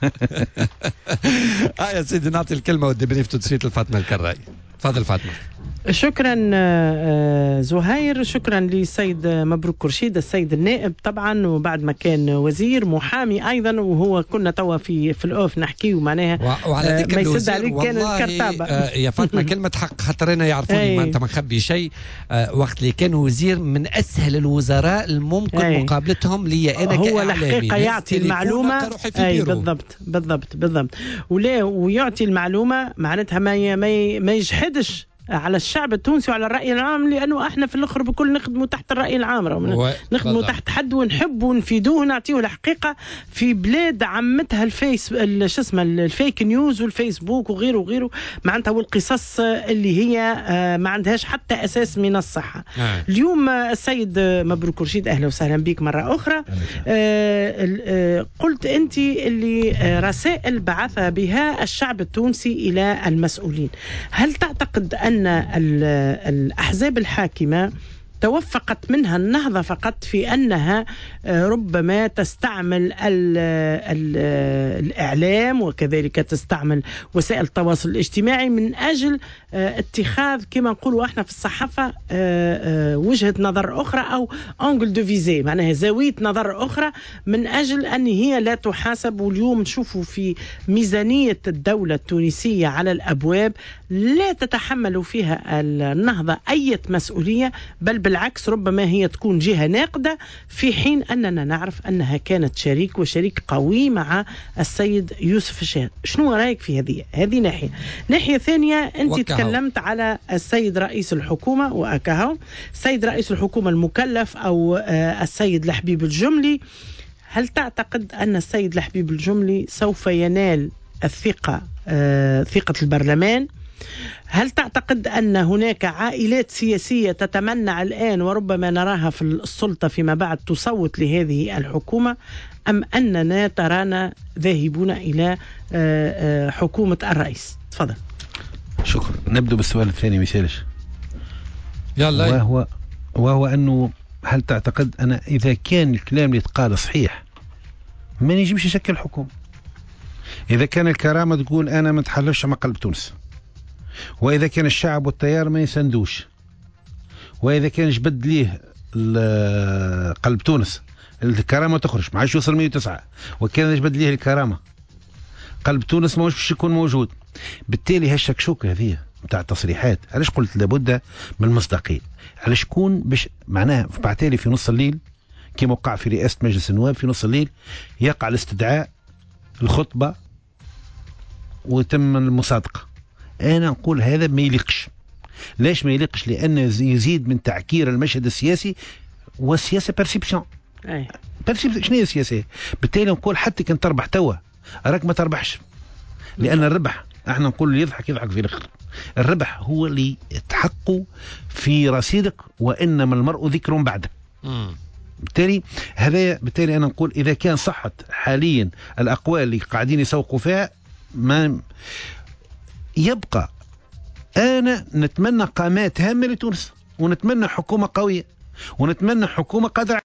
يا سيدي نعطي الكلمه والدبريف تدسيت لفاطمه الكراي. تفضل فاطمه. شكرا زهير. شكرا للسيد مبروك كرشيد السيد النائب طبعا، وبعد ما كان وزير محامي ايضا، وهو كنا توا في في الاوف نحكيو معناها وعلى ذيك ما يسد عليك كان الكرتابه. آه يا فاطمه كلمه حق خاطر انا يعرفوني ما انت ما نخبي شيء. آه وقت اللي كان وزير من اسهل الوزراء الممكن أي. مقابلتهم لي انا هو الحقيقه يعطي المعلومه. اي بالضبط بالضبط بالضبط ولا ويعطي المعلومه معناتها ما ما يجحدش على الشعب التونسي وعلى الرأي العام، لأنه احنا في الآخر بكل نخدموا تحت الرأي العام، نخدموا تحت حد ونحبوا ونفيدوه ونعطيه الحقيقة في بلاد عمتها الفيس شو اسمه الفيك نيوز والفيسبوك وغيره وغيره معناتها، والقصص اللي هي ما عندهاش حتى أساس من الصحة. آه. اليوم السيد مبروك رشيد أهلا وسهلا بك مرة أخرى. آه قلت أنت اللي رسائل بعث بها الشعب التونسي إلى المسؤولين، هل تعتقد أن أن الأحزاب الحاكمة توفقت منها النهضة فقط في أنها ربما تستعمل ال ال الإعلام وكذلك تستعمل وسائل التواصل الاجتماعي من أجل اتخاذ كما نقولوا احنا في الصحافة وجهة نظر أخرى أو أنجل دو فيزي، معناها زاوية نظر أخرى من أجل أن هي لا تحاسب؟ واليوم نشوفوا في ميزانية الدولة التونسية على الأبواب لا تتحمل فيها النهضة أي مسؤولية، بل بالعكس ربما هي تكون جهة ناقدة، في حين أننا نعرف أنها كانت شريك وشريك قوي مع السيد يوسف الشهيد. شنو رأيك في هذه هذه ناحية؟ ناحية ثانية أنت وكهو. تكلمت على السيد رئيس الحكومة وأكهو، السيد رئيس الحكومة المكلف أو السيد لحبيب الجملي. هل تعتقد أن السيد لحبيب الجملي سوف ينال الثقة آه ثقة البرلمان؟ هل تعتقد أن هناك عائلات سياسية تتمنع الآن وربما نراها في السلطة فيما بعد تصوت لهذه الحكومة، أم أننا ترانا ذاهبون إلى آه آه حكومة الرئيس؟ تفضل. شكرا. نبدأ بالسؤال الثاني مثالش. يلا. وهو وهو أنه هل تعتقد أن إذا كان الكلام اللي يتقال صحيح ما نجمش يشكل حكومة؟ إذا كان الكرامة تقول أنا ما نتحلفش مع قلب تونس، وإذا كان الشعب والتيار ما يسندوش، وإذا كان جبد ليه قلب تونس الكرامة تخرج ما عادش يوصل مئة وتسعة، وكان جبد ليه الكرامة قلب تونس ما باش يكون موجود. بالتالي هالشكشوكة هذه بتاع التصريحات علاش قلت لابد من المصداقية؟ علاش شكون باش معناها بعتالي في نص الليل كما وقع في رئاسة مجلس النواب في نص الليل يقع الاستدعاء الخطبة وتم المصادقة. أنا نقول هذا ما يليقش. ليش ما يليقش؟ لأنه يزيد من تعكير المشهد السياسي، والسياسة بيرسيبشن. بيرسيبشن شنو هي السياسة؟ بالتالي نقول حتى كنت تربح توا راك ما تربحش، لأن الربح احنا نقول اللي يضحك يضحك في الآخر. الربح هو اللي تحقه في رصيدك، وإنما المرء ذكر بعده. بالتالي هذا بالتالي أنا نقول إذا كان صحت حاليا الأقوال اللي قاعدين يسوقوا فيها ما يبقى. أنا نتمنى قامات هامة لتونس، ونتمنى حكومة قوية، ونتمنى حكومة قادرة